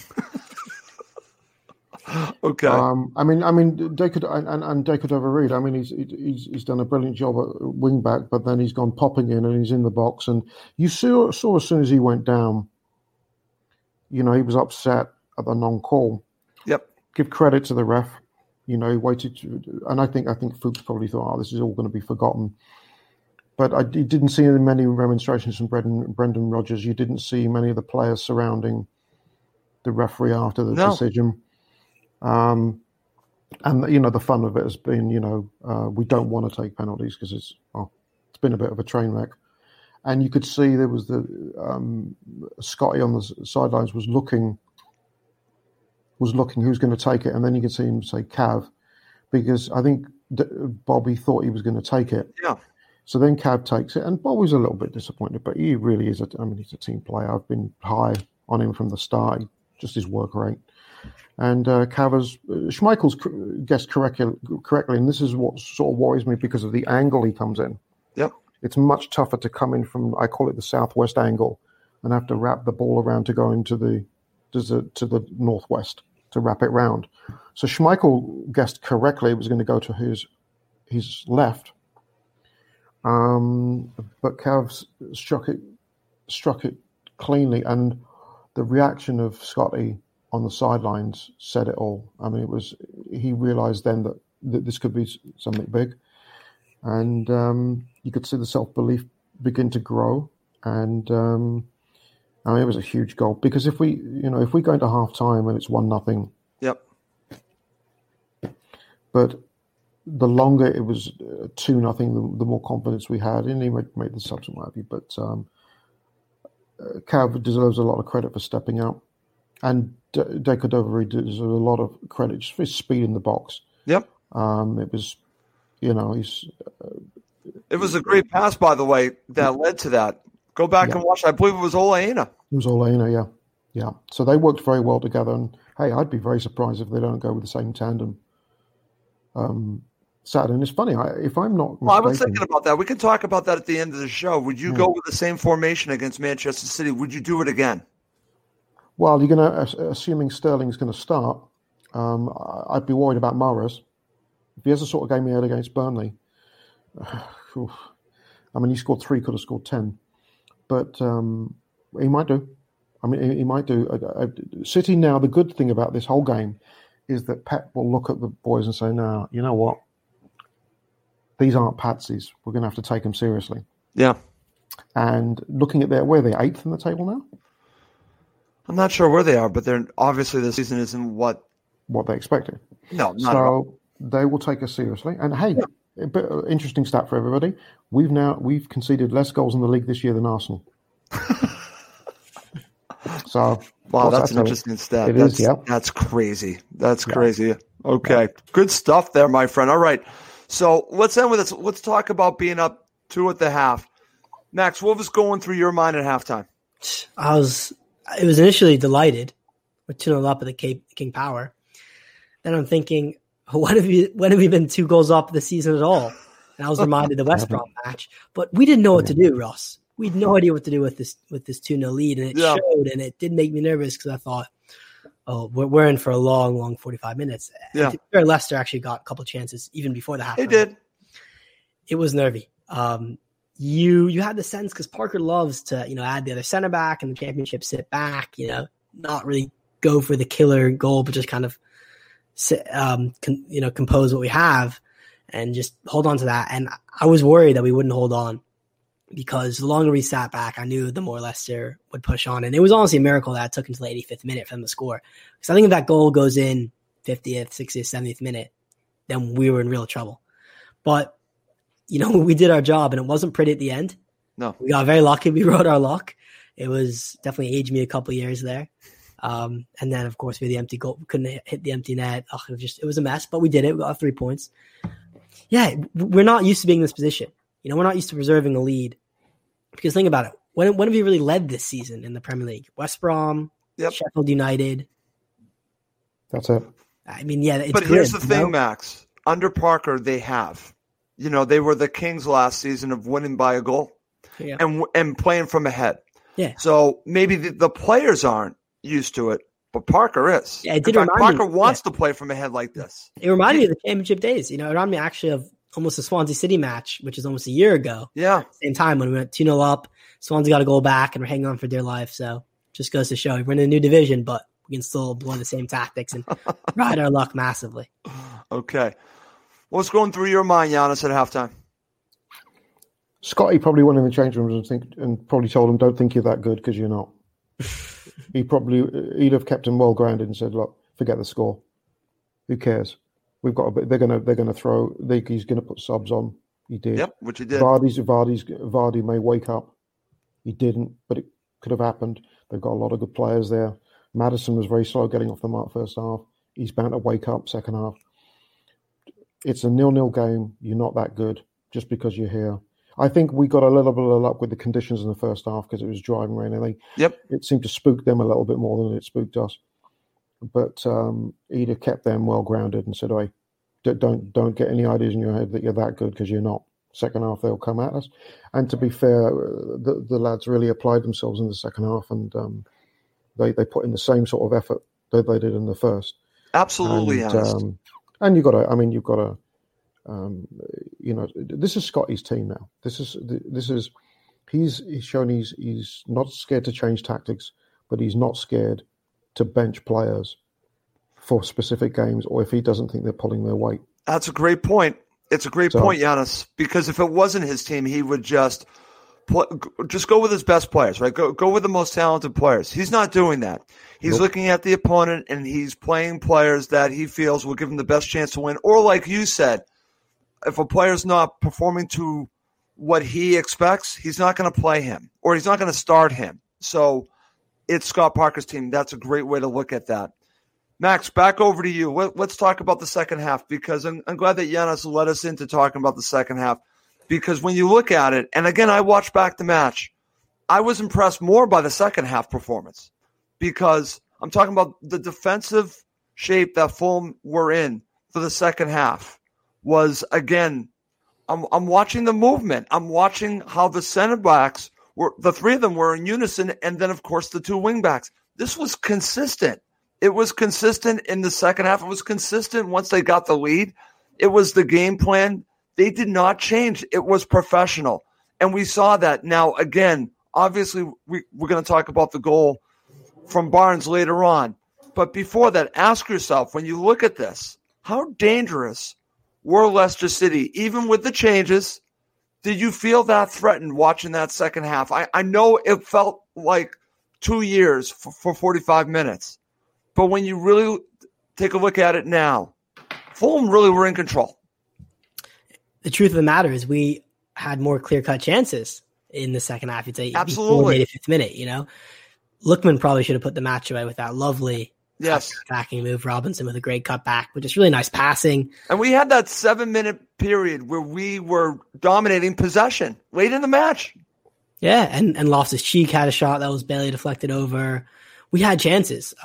Okay. Decordova-Reid, he's done a brilliant job at wing back, but then he's gone popping in and he's in the box. And you saw as soon as he went down, he was upset at the non-call. Yep. Give credit to the ref. He waited, and I think Fuchs probably thought, this is all going to be forgotten. But I didn't see many remonstrations from Brendan Rodgers. You didn't see many of the players surrounding the referee after the decision. And the fun of it has been, we don't want to take penalties because it's been a bit of a train wreck. And you could see there was the Scotty on the sidelines was looking who's going to take it, and then you could see him say Cav, because I think Bobby thought he was going to take it. Yeah. So then Cav takes it, and Bobby's a little bit disappointed, but he really is. He's a team player. I've been high on him from the start, just his work rate. And Schmeichel's guessed correctly, and this is what sort of worries me because of the angle he comes in. Yep. It's much tougher to come in from, I call it the southwest angle, and have to wrap the ball around to go into to the northwest to wrap it round. So Schmeichel guessed correctly it was going to go to his left, but Cav struck it cleanly, and the reaction of Scotty on the sidelines said it all. I mean, he realised then that this could be something big, and you could see the self-belief begin to grow. And it was a huge goal, because if we go into half time and it's 1-0, yep. But the longer it was 2-0, the more confidence we had, and he made the subs and what have you. But Cav deserves a lot of credit for stepping out, and Decordova deserves a lot of credit just for his speed in the box. Yep. It was, he's. It was a great pass, by the way, that led to that. Go back and watch. I believe it was Ola Aina. It was Ola Aina, yeah. So they worked very well together, and hey, I'd be very surprised if they don't go with the same tandem Saturday. And it's funny, if I'm not mistaken, I was thinking about that. We can talk about that at the end of the show. Would you go with the same formation against Manchester City? Would you do it again? Well, you're going to, assuming Sterling's going to start, I'd be worried about Mahrez. If he has the sort of game he had against Burnley, he scored 3, could have scored 10. But he might do. He might do. City now, the good thing about this whole game is that Pep will look at the boys and say, no, you know what? These aren't patsies. We're going to have to take them seriously. Yeah. And looking at where are they, 8th in the table now? I'm not sure where they are, but they're obviously the season isn't what they expected. No, not at all. So they will take us seriously. And hey, a bit interesting stat for everybody. We've conceded less goals in the league this year than Arsenal. So wow, that's an interesting stat. That's crazy. That's crazy. Okay. Good stuff there, my friend. All right. So let's end with this. Let's talk about being up 2 at the half. Max, what was going through your mind at halftime? I was initially delighted with 2-0 up at the King Power. Then I'm thinking, when have we been 2 goals up this season at all? And I was reminded of the West Brom match. But we didn't know what to do, Ross. We had no idea what to do with this 2-0 lead, and it showed, and it did make me nervous because I thought, we're in for a long, long 45 minutes. Yeah. Leicester actually got a couple of chances even before the half. They did. It was nervy. You had the sense, because Parker loves to add the other center back in the Championship, sit back, not really go for the killer goal, but just kind of compose what we have and just hold on to that. And I was worried that we wouldn't hold on, because the longer we sat back, I knew the more Leicester would push on. And it was honestly a miracle that it took until the 85th minute for them to score. Because I think if that goal goes in 50th, 60th, 70th minute, then we were in real trouble. But, we did our job, and it wasn't pretty at the end. No. We got very lucky. We rode our luck. It was definitely aged me a couple of years there. And then, of course, we had the empty goal. We couldn't hit the empty net. It was a mess, but we did it. We got 3 points. Yeah, we're not used to being in this position. We're not used to preserving a lead. Because think about it. When have we really led this season in the Premier League? West Brom, Sheffield United. That's it. It's but here's the thing, Max. Under Parker, they have. They were the Kings last season of winning by a goal and playing from ahead. Yeah. So maybe the players aren't used to it, but Parker is. Yeah, it did remind me. Parker wants to play from ahead like this. It reminded me of the Championship days. It reminded me actually of almost the Swansea City match, which is almost a year ago. Yeah. Same time when we went 2-0 up. Swansea got a goal back, and we're hanging on for dear life. So just goes to show we're in a new division, but we can still employ the same tactics and ride our luck massively. Okay. What's going through your mind, Giannis, at halftime? Scotty probably went in the change rooms and probably told him, "Don't think you're that good, because you're not." He'd have kept him well grounded and said, "Look, forget the score. Who cares? We've got a bit. They're going to throw. He's going to put subs on. He did. Yep, which he did. Vardy may wake up He didn't, but it could have happened. They've got a lot of good players there. Madison was very slow getting off the mark first half. He's bound to wake up second half. It's a 0-0 game. You're not that good just because you're here. I think we got a little bit of luck with the conditions in the first half because it was dry and rainy. It seemed to spook them a little bit more than it spooked us. But he'd have kept them well grounded and said, "Hey, don't get any ideas in your head that you're that good because you're not." Second half, they'll come at us. And to be fair, the lads really applied themselves in the second half, and they put in the same sort of effort that they did in the first. Absolutely, and you've got to, this is Scotty's team now. He's shown he's not scared to change tactics, but he's not scared to bench players for specific games, or if he doesn't think they're pulling their weight. That's a great point. It's a great point, Giannis, because if it wasn't his team, he would just go with his best players, right? Go with the most talented players. He's not doing that. He's looking at the opponent, and he's playing players that he feels will give him the best chance to win. Or like you said, if a player's not performing to what he expects, he's not going to play him, or he's not going to start him. So it's Scott Parker's team. That's a great way to look at that. Max, back over to you. Let's talk about the second half, because I'm glad that Giannis led us into talking about the second half, because when you look at it, and again, I watched back the match, I was impressed more by the second half performance, because I'm talking about the defensive shape that Fulham were in for the second half was, again, I'm watching the movement. I'm watching how the center backs the three of them were in unison, and then, of course, the two wing backs. This was consistent. It was consistent in the second half. It was consistent once they got the lead. It was the game plan. They did not change. It was professional. And we saw that. Now, again, obviously, we're going to talk about the goal from Barnes later on. But before that, ask yourself, when you look at this, how dangerous were Leicester City, even with the changes? Did you feel that threatened watching that second half? I know it felt like 2 years for 45 minutes. But when you really take a look at it now, Fulham really were in control. The truth of the matter is we had more clear-cut chances in the second half. You'd say absolutely. 85th minute, Lookman probably should have put the match away with that lovely attacking move. Robinson with a great cutback, but just really nice passing. And we had that 7-minute period where we were dominating possession late in the match. Yeah, and Loftus-Cheek had a shot that was barely deflected over. We had chances.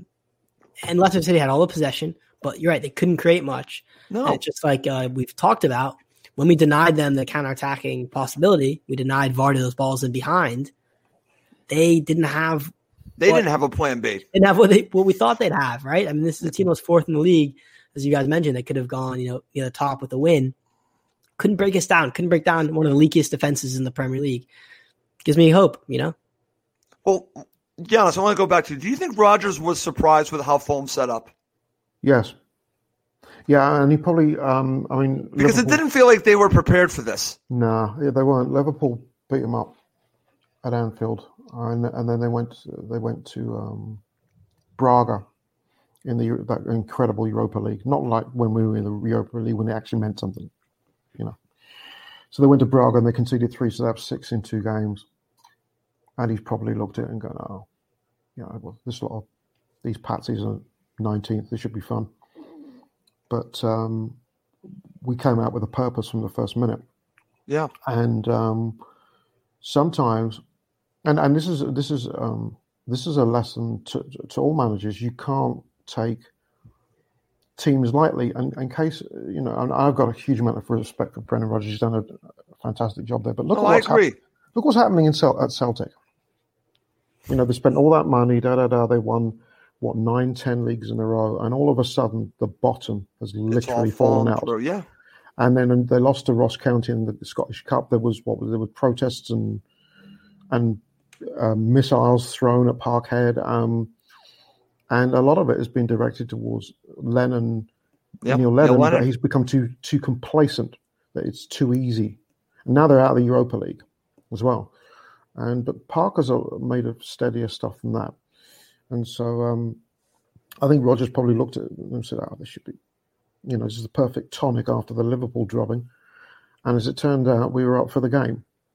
And Leicester City had all the possession, but you're right, they couldn't create much. No. And it's just like we've talked about, when we denied them the counterattacking possibility, we denied Vardy those balls in behind, they didn't have a plan B. Didn't have what we thought they'd have, right? I mean, this is a team that was fourth in the league, as you guys mentioned. They could have gone, near the top with a win. Couldn't break us down. Couldn't break down one of the leakiest defenses in the Premier League. Gives me hope, Well, Giannis, I want to go back to you. Do you think Rodgers was surprised with how Fulham set up? Yes. Yeah, and he probably, because it didn't feel like they were prepared for this. No, they weren't. Liverpool beat them up at Anfield, and then they went to Braga in that incredible Europa League. Not like when we were in the Europa League when it actually meant something, So they went to Braga and they conceded 3, so that's 6 in 2 games. And he's probably looked at it and gone, these patsies are 19th. This should be fun. But we came out with a purpose from the first minute. Yeah. And sometimes, and this is a lesson to all managers. You can't take teams lightly. And in case, and I've got a huge amount of respect for Brendan Rodgers. He's done a fantastic job there. But look what's happening at Celtic. They spent all that money, They won, 9-10 leagues in a row, and all of a sudden, the bottom has literally fallen out. Through, yeah. And then they lost to Ross County in the Scottish Cup. There was protests and missiles thrown at Parkhead, and a lot of it has been directed towards Neil Lennon. But he's become too complacent. That it's too easy. And now they're out of the Europa League as well. But Parker's made of steadier stuff than that. And so I think Rodgers probably looked at it and said, this should be, this is the perfect tonic after the Liverpool drubbing. And as it turned out, we were up for the game.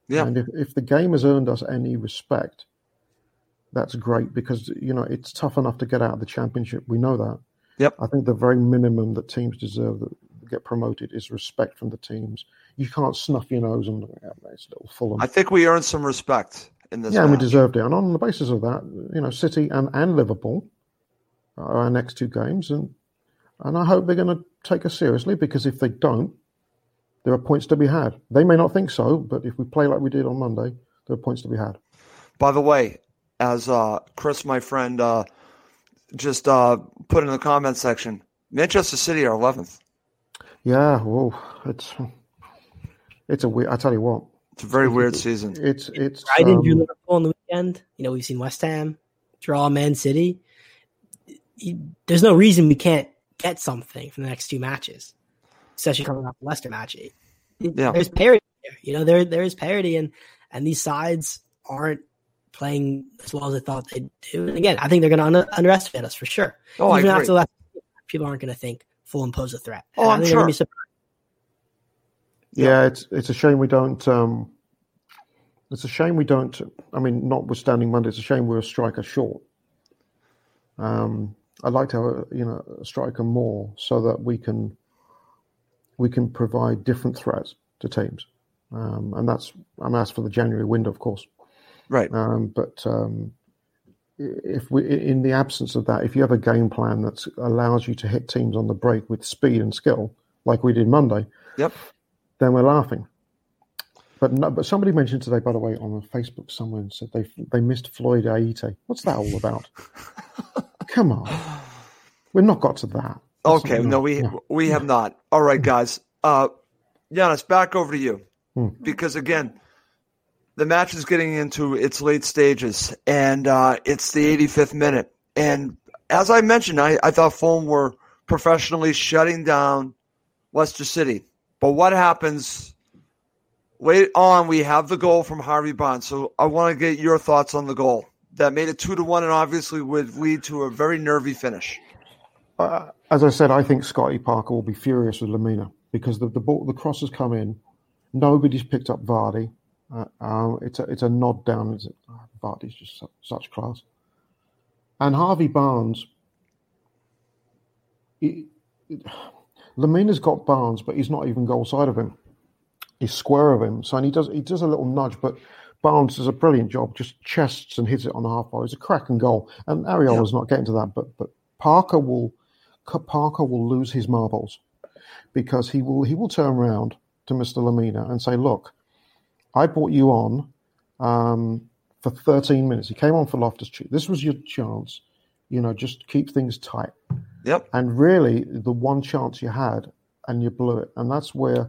Yeah. And if the game has earned us any respect, that's great, because, it's tough enough to get out of the championship. We know that. Yep. I think the very minimum that teams deserve that get promoted is respect from the teams. You can't snuff your nose and it's little Fulham. I think we earned some respect in this match. And we deserved it. And on the basis of that, City and Liverpool are our next two games, and I hope they're going to take us seriously, because if they don't, there are points to be had. They may not think so, but if we play like we did on Monday, there are points to be had. By the way, as Chris, my friend, just put in the comment section, Manchester City are 11th. Yeah, well, it's a weird. I tell you what, it's a very weird season. It's Brighton drew Liverpool on the weekend. We've seen West Ham draw Man City. There's no reason we can't get something from the next two matches, especially coming off the Leicester match. There's parity there. There is parity, and these sides aren't playing as well as I thought they'd do. And again, I think they're going to underestimate us for sure. Oh, even I agree. after that, people aren't going to think Fulham pose a threat. Oh, I'm sure. Yeah, it's a shame we don't. It's a shame we don't. I mean, notwithstanding Monday, it's a shame we're a striker short. I'd like to have a striker more, so that we can provide different threats to teams, and that's for the January window, of course. Right. But if we, in the absence of that, if you have a game plan that allows you to hit teams on the break with speed and skill, like we did Monday, yep, then we're laughing. But somebody mentioned today, by the way, on Facebook somewhere, and said they missed Floyd Aite. What's that all about? Come on, we've not got to that. Okay, we have not. All right, guys. Giannis, back over to you, because again, the match is getting into its late stages, and it's the 85th minute. And as I mentioned, I thought Fulham were professionally shutting down Leicester City. But what happens late on? We have the goal from Harvey Barnes. So I want to get your thoughts on the goal that made it 2-1, and obviously would lead to a very nervy finish. As I said, I think Scotty Parker will be furious with Lemina, because the cross has come in. Nobody's picked up Vardy. It's a nod down. Vardy's just such class. And Harvey Barnes, Lemina's got Barnes, but he's not even goal side of him. He's square of him. So, and he does a little nudge, but Barnes does a brilliant job, just chests and hits it on the half bar. It's a cracking goal. And Ariola's not getting to that, but Parker will lose his marbles, because he will turn around to Mr. Lemina and say, look, I brought you on for 13 minutes. He came on for Loftus-Cheek. This was your chance, just keep things tight. Yep. And really, the one chance you had, and you blew it. And that's where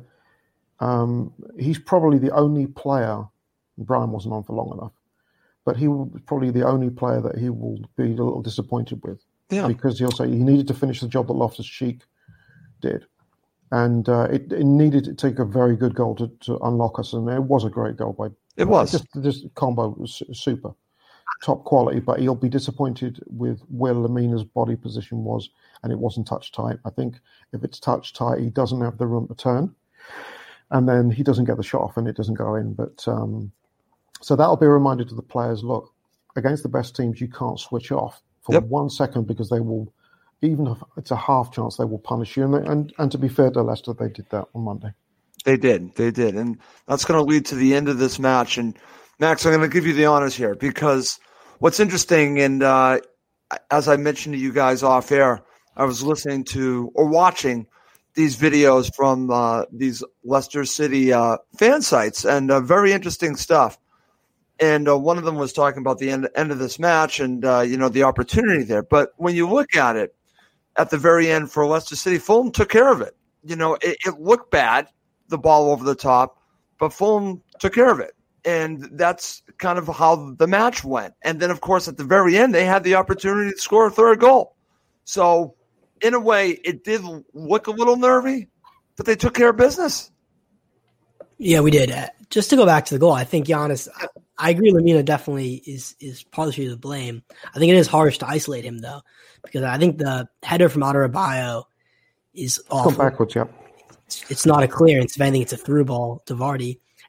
he's probably the only player. Brian wasn't on for long enough, but he will probably the only player that he will be a little disappointed with. Yeah. Because he'll say he needed to finish the job that Loftus-Cheek did. And it needed to take a very good goal to unlock us, and it was a great goal by. It was this combo was super, top quality. But he'll be disappointed with where Lemina's body position was, and it wasn't touch tight. I think if it's touch tight, he doesn't have the room to turn, and then he doesn't get the shot off, and it doesn't go in. But so that'll be a reminder to the players: look, against the best teams, you can't switch off for 1 second, because they will. Even if it's a half chance, they will punish you. And to be fair to Leicester, they did that on Monday. They did. And that's going to lead to the end of this match. And, Max, I'm going to give you the honors here, because what's interesting, and as I mentioned to you guys off air, I was listening to or watching these videos from these Leicester City fan sites, and very interesting stuff. And one of them was talking about the end of this match and, the opportunity there. But when you look at it, at the very end for Leicester City, Fulham took care of it. It looked bad, the ball over the top, but Fulham took care of it. And that's kind of how the match went. And then, of course, at the very end, they had the opportunity to score a third goal. So, in a way, it did look a little nervy, but they took care of business. Yeah, we did. Just to go back to the goal, I think Giannis, I agree Lemina definitely is partially to blame. I think it is harsh to isolate him, though, because I think the header from Adebayo is awful. It's gone backwards, yeah. It's not a clearance. If anything, it's a through ball to Vardy.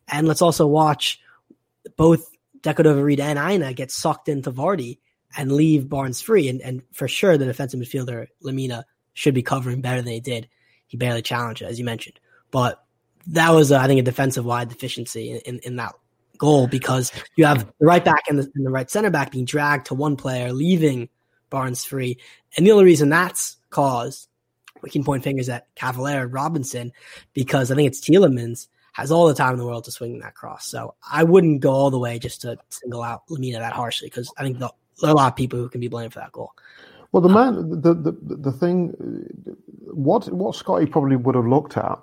And let's also watch both Dellavedova and Aina get sucked into Vardy and leave Barnes free. And for sure, the defensive midfielder, Lemina, should be covering better than he did. He barely challenged it, as you mentioned. But that was, I think, a defensive-wide deficiency in that goal, because you have the right back and the right center back being dragged to one player, leaving Barnes free. And the only reason that's caused, we can point fingers at Cavalier and Robinson, because I think it's Tielemans has all the time in the world to swing that cross. So I wouldn't go all the way just to single out Lemina that harshly, because I think there are a lot of people who can be blamed for that goal. Well, the thing, what Scotty probably would have looked at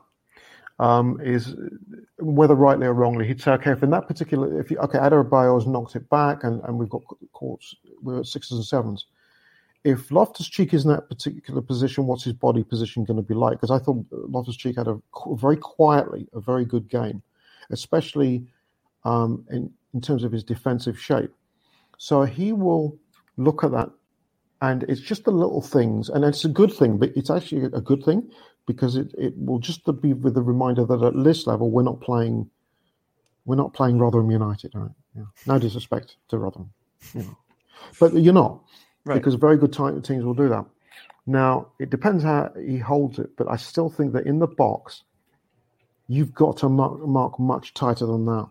is whether rightly or wrongly, he'd say, okay, if in that particular, Adebayor's knocked it back and we've got courts, we're at 6s and 7s. If Loftus-Cheek is in that particular position, what's his body position going to be like? Because I thought Loftus-Cheek had very quietly a very good game, especially in terms of his defensive shape. So he will look at that, and it's just the little things, and it's a good thing, but it's actually a good thing because it will just be with the reminder that at this level we're not playing Rotherham United, right? Yeah. No disrespect to Rotherham, but you're not. Right. Because very good teams will do that. Now, it depends how he holds it, but I still think that in the box, you've got to mark much tighter than that.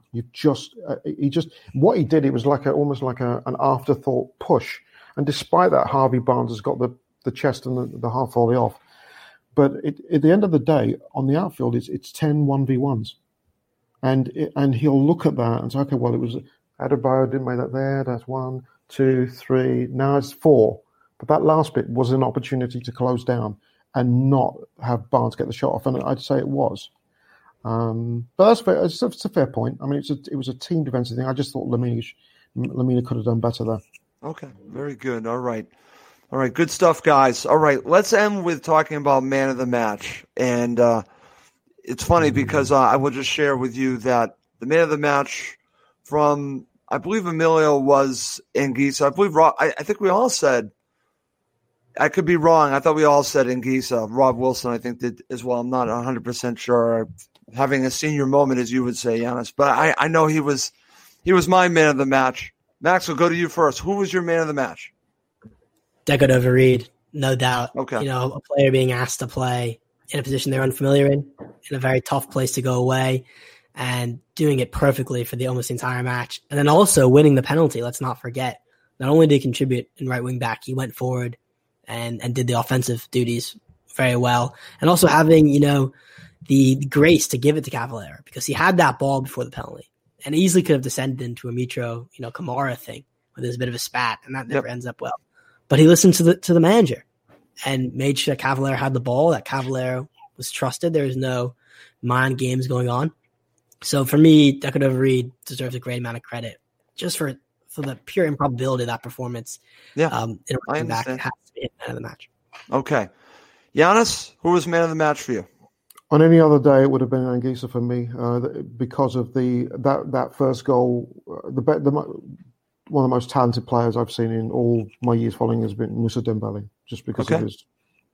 What he did, it was almost like an afterthought push. And despite that, Harvey Barnes has got the chest and the half volley off. But at the end of the day, on the outfield, it's 10 1v1s. And he'll look at that and say, okay, well, it was Adebayo didn't make that there, that's 1, 2, 3, now it's 4. But that last bit was an opportunity to close down and not have Barnes get the shot off, and I'd say it was. But that's fair. It's a fair point. I mean, it was a team defensive thing. I just thought Lemina could have done better there. Okay, very good. All right, good stuff, guys. All right, let's end with talking about man of the match. And it's funny because I will just share with you that the man of the match from, I believe Emilio was Anguissa. I believe I think we all said, I could be wrong, I thought we all said Anguissa. Rob Wilson, I think, did as well. I'm not 100% sure. Having a senior moment, as you would say, Giannis. But I know he was my man of the match. Max, we'll go to you first. Who was your man of the match? Dellavedova, no doubt. Okay. A player being asked to play in a position they're unfamiliar in a very tough place to go away, and doing it perfectly for the almost entire match. And then also winning the penalty, let's not forget. Not only did he contribute in right wing back, he went forward and did the offensive duties very well. And also having, the grace to give it to Cavalier, because he had that ball before the penalty and easily could have descended into a Mitro, Kamara thing where there's a bit of a spat, and that never ends up well. But he listened to the manager and made sure that Cavalier had the ball, that Cavalier was trusted. There was no mind games going on. So for me, Dellavedova deserves a great amount of credit just for the pure improbability of that performance. Yeah, I understand. It has to be man of the match. Okay. Giannis, who was man of the match for you? On any other day, it would have been Anguissa for me because of that first goal. One of the most talented players I've seen in all my years following has been Moussa Dembele, just because of his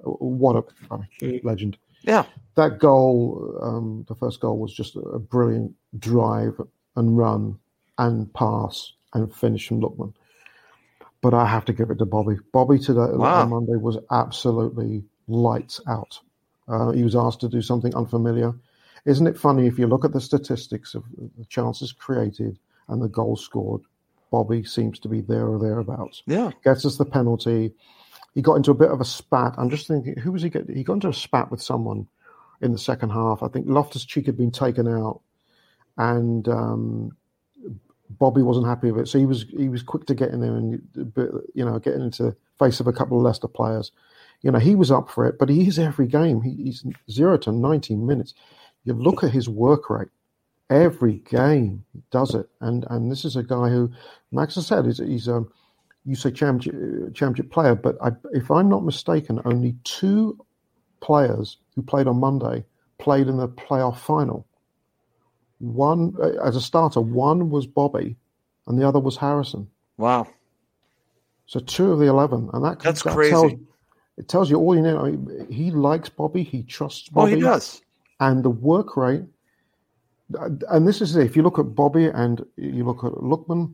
legend. Yeah. That goal, the first goal, was just a brilliant drive and run and pass and finish from Lookman. But I have to give it to Bobby. Bobby today on Monday was absolutely lights out. He was asked to do something unfamiliar. Isn't it funny, if you look at the statistics of the chances created and the goals scored, Bobby seems to be there or thereabouts. Yeah. Gets us the penalty. He got into a bit of a spat. I'm just thinking, who was he getting? He got into a spat with someone in the second half. I think Loftus-Cheek had been taken out, and Bobby wasn't happy with it. So he was quick to get in there and getting into the face of a couple of Leicester players. He was up for it, but he is every game. He's 0 to 90 minutes. You look at his work rate. Every game he does it, and this is a guy who, Max has said, he's you say championship player, but if I'm not mistaken, only 2 players who played on Monday played in the playoff final. One as a starter, one was Bobby, and the other was Harrison. Wow! So 2 of the 11, and that's crazy. It tells you all you know. I mean, he likes Bobby. He trusts Bobby. Oh, he does. And the work rate and this is if you look at Bobby and you look at Lookman,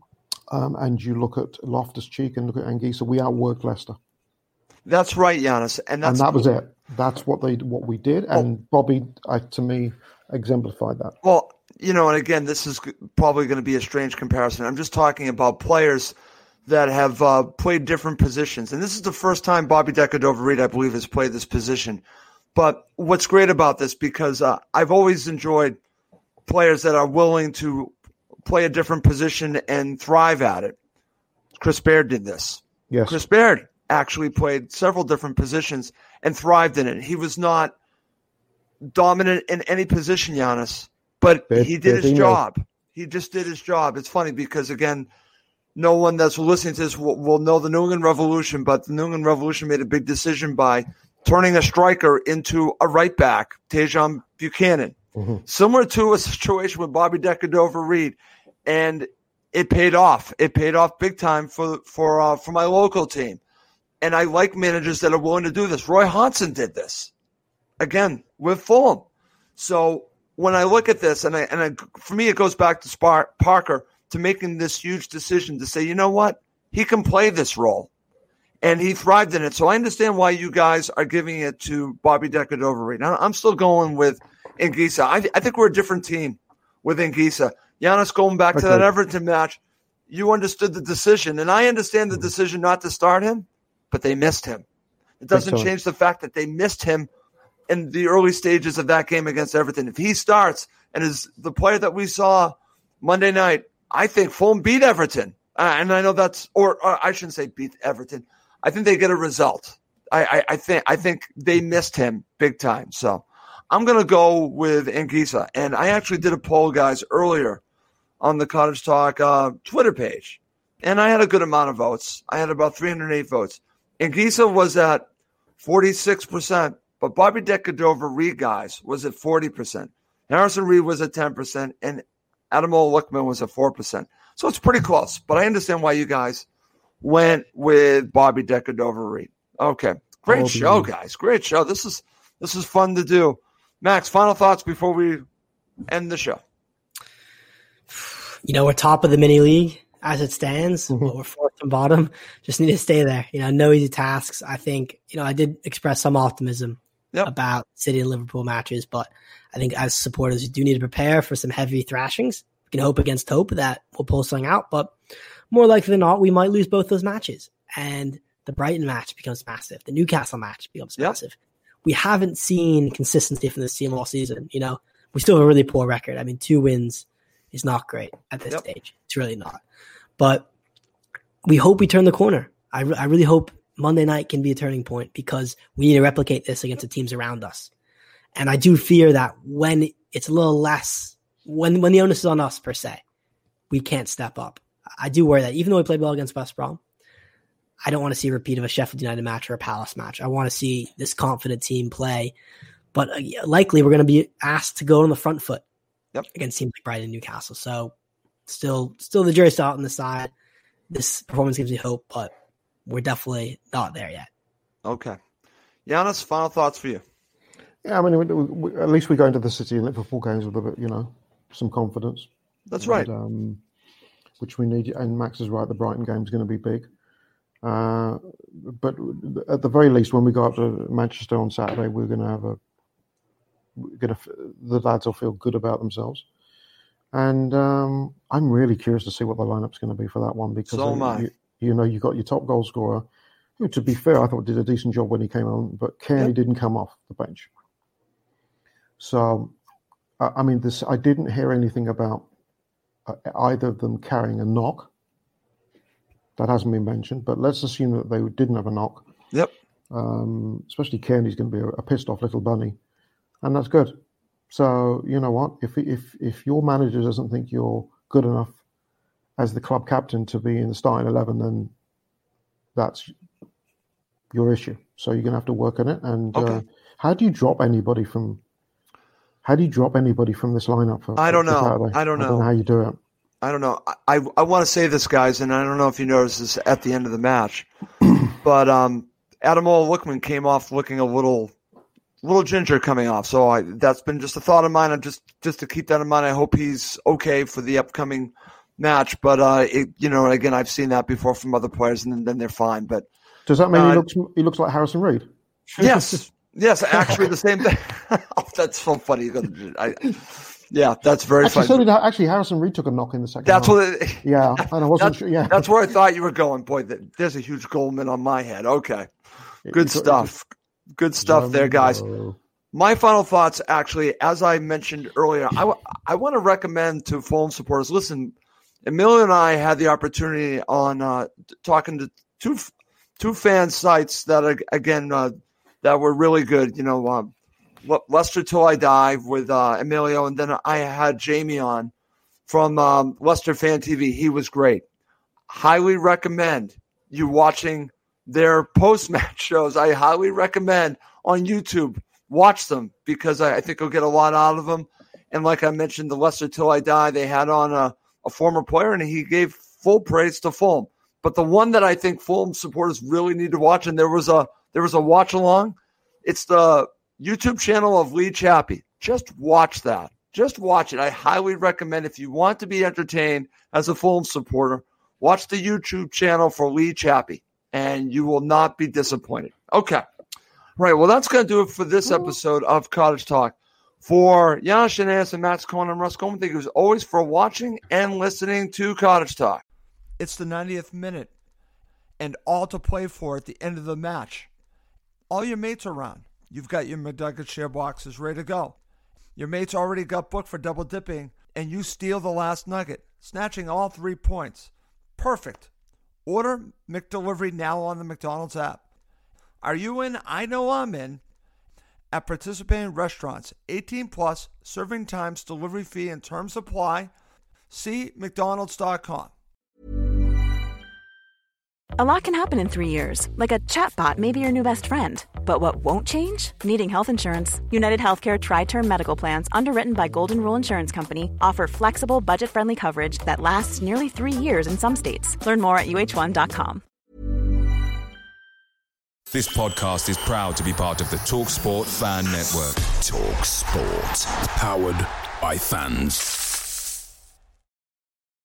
and you look at Loftus-Cheek and look at Anguissa, we outworked Leicester. That's right, Giannis, and that was it. That's what we did, and Bobby, to me, exemplified that. Well, and again, this is probably going to be a strange comparison. I'm just talking about players that have played different positions, and this is the first time Bobby Decordova-Reid, I believe, has played this position. But what's great about this, because I've always enjoyed players that are willing to play a different position and thrive at it. Chris Baird did this. Yes. Chris Baird actually played several different positions and thrived in it. He was not dominant in any position, Giannis, but he did his job. He just did his job. It's funny because, again, no one that's listening to this will know the New England Revolution, but the New England Revolution made a big decision by turning a striker into a right back, Tejan Buchanan. Mm-hmm. Similar to a situation with Bobby Decordova-Reid, and it paid off. It paid off big time for my local team. And I like managers that are willing to do this. Roy Hodgson did this, again, with Fulham. So when I look at this, for me, it goes back to Parker to making this huge decision to say, you know what? He can play this role. And he thrived in it. So I understand why you guys are giving it to Bobby Decordova-Reid. Now, I'm still going with Anguissa. I think we're a different team with Anguissa. Giannis, going back to that Everton match, you understood the decision. And I understand the decision not to start him, but they missed him. It doesn't change the fact that they missed him in the early stages of that game against Everton. If he starts and is the player that we saw Monday night, I think Fulham beat Everton. And I know that's, or I shouldn't say beat Everton. I think they get a result. I think they missed him big time. So I'm going to go with Anguissa. And I actually did a poll, guys, earlier on the Cottage Talk Twitter page. And I had a good amount of votes. I had about 308 votes. Anguissa was at 46%, but Bobby Decordova-Reid, guys, was at 40%. Harrison Reed was at 10%, and Ademola Lookman was at 4%. So it's pretty close. But I understand why you guys went with Bobby Decordova-Reid. Okay. Great show, guys. Great show. This is fun to do. Max, final thoughts before we end the show. We're top of the mini league as it stands. Mm-hmm. We're fourth and bottom. Just need to stay there. No easy tasks. I think, I did express some optimism about City and Liverpool matches, but I think as supporters, we do need to prepare for some heavy thrashings. We can hope against hope that we'll pull something out, but more likely than not, we might lose both those matches. And the Brighton match becomes massive. The Newcastle match becomes massive. We haven't seen consistency from this team all season. We still have a really poor record. 2 wins is not great at this stage. It's really not. But we hope we turn the corner. I really hope Monday night can be a turning point because we need to replicate this against the teams around us. And I do fear that when it's a little less, when the onus is on us per se, we can't step up. I do worry that even though we played well against West Brom, I don't want to see a repeat of a Sheffield United match or a Palace match. I want to see this confident team play. But likely we're going to be asked to go on the front foot against teams like Brighton and Newcastle. So still the jury's out on the side. This performance gives me hope, but we're definitely not there yet. Okay. Giannis, final thoughts for you. Yeah, at least we go into the City and Liverpool games with a bit, some confidence. That's right. Which we need. And Max is right, the Brighton game is going to be big. But at the very least, when we go up to Manchester on Saturday, we're going to the lads will feel good about themselves. And I'm really curious to see what the lineup's going to be for that one because you've got your top goal scorer, who, to be fair, I thought did a decent job when he came on, but Kearney didn't come off the bench. So, I didn't hear anything about either of them carrying a knock. That hasn't been mentioned, but let's assume that they didn't have a knock. Yep. Especially Kearney's going to be a pissed off little bunny, and that's good. So you know what? If your manager doesn't think you're good enough as the club captain to be in the starting 11, then that's your issue. So you're going to have to work on it. And how do you drop anybody from this lineup? I don't know. I don't know how you do it. I don't know. I want to say this, guys, and I don't know if you noticed this at the end of the match, but Ademola Lookman came off looking a little little ginger coming off. So that's been just a thought of mine. I'm just to keep that in mind. I hope he's okay for the upcoming match. But again, I've seen that before from other players, and then they're fine. But does that mean he looks like Harrison Reed? Yes, actually the same thing. Oh, that's so funny. Yeah, that's very funny. So actually, Harrison Reed took a knock in the second half. Yeah, and I wasn't sure. Yeah, that's where I thought you were going. Boy, there's a huge Goldman on my head. Okay, good stuff. Good stuff there, guys. My final thoughts, actually, as I mentioned earlier, I want to recommend to Fulham supporters. Listen, Emilio and I had the opportunity on talking to two fan sites that are again that were really good. Leicester Till I Die with Emilio, and then I had Jamie on from Leicester Fan TV. He was great. Highly recommend you watching their post-match shows. I highly recommend on YouTube, watch them because I think you'll get a lot out of them. And like I mentioned, the Leicester Till I Die, they had on a former player, and he gave full praise to Fulham. But the one that I think Fulham supporters really need to watch, and there was a watch along, it's the YouTube channel of Lee Chappie. Just watch that. Just watch it. I highly recommend, if you want to be entertained as a Fulham supporter, watch the YouTube channel for Lee Chappie, and you will not be disappointed. Okay. Right. Well, that's going to do it for this episode of Cottage Talk. For Jan Shanaz and Max Cohen and Russ Coleman, thank you as always for watching and listening to Cottage Talk. It's the 90th minute, and all to play for at the end of the match. All your mates are around. You've got your McNugget share boxes ready to go. Your mates already got booked for double dipping, and you steal the last nugget, snatching all 3 points. Perfect. Order McDelivery now on the McDonald's app. Are you in? I know I'm in. At participating restaurants, 18 plus, serving times, delivery fee, and terms apply. See McDonald's.com. A lot can happen in 3 years, like a chatbot may be your new best friend. But what won't change? Needing health insurance. United Healthcare Tri-Term Medical Plans, underwritten by Golden Rule Insurance Company, offer flexible, budget-friendly coverage that lasts nearly 3 years in some states. Learn more at uh1.com. This podcast is proud to be part of the TalkSport Fan Network. TalkSport. Powered by fans.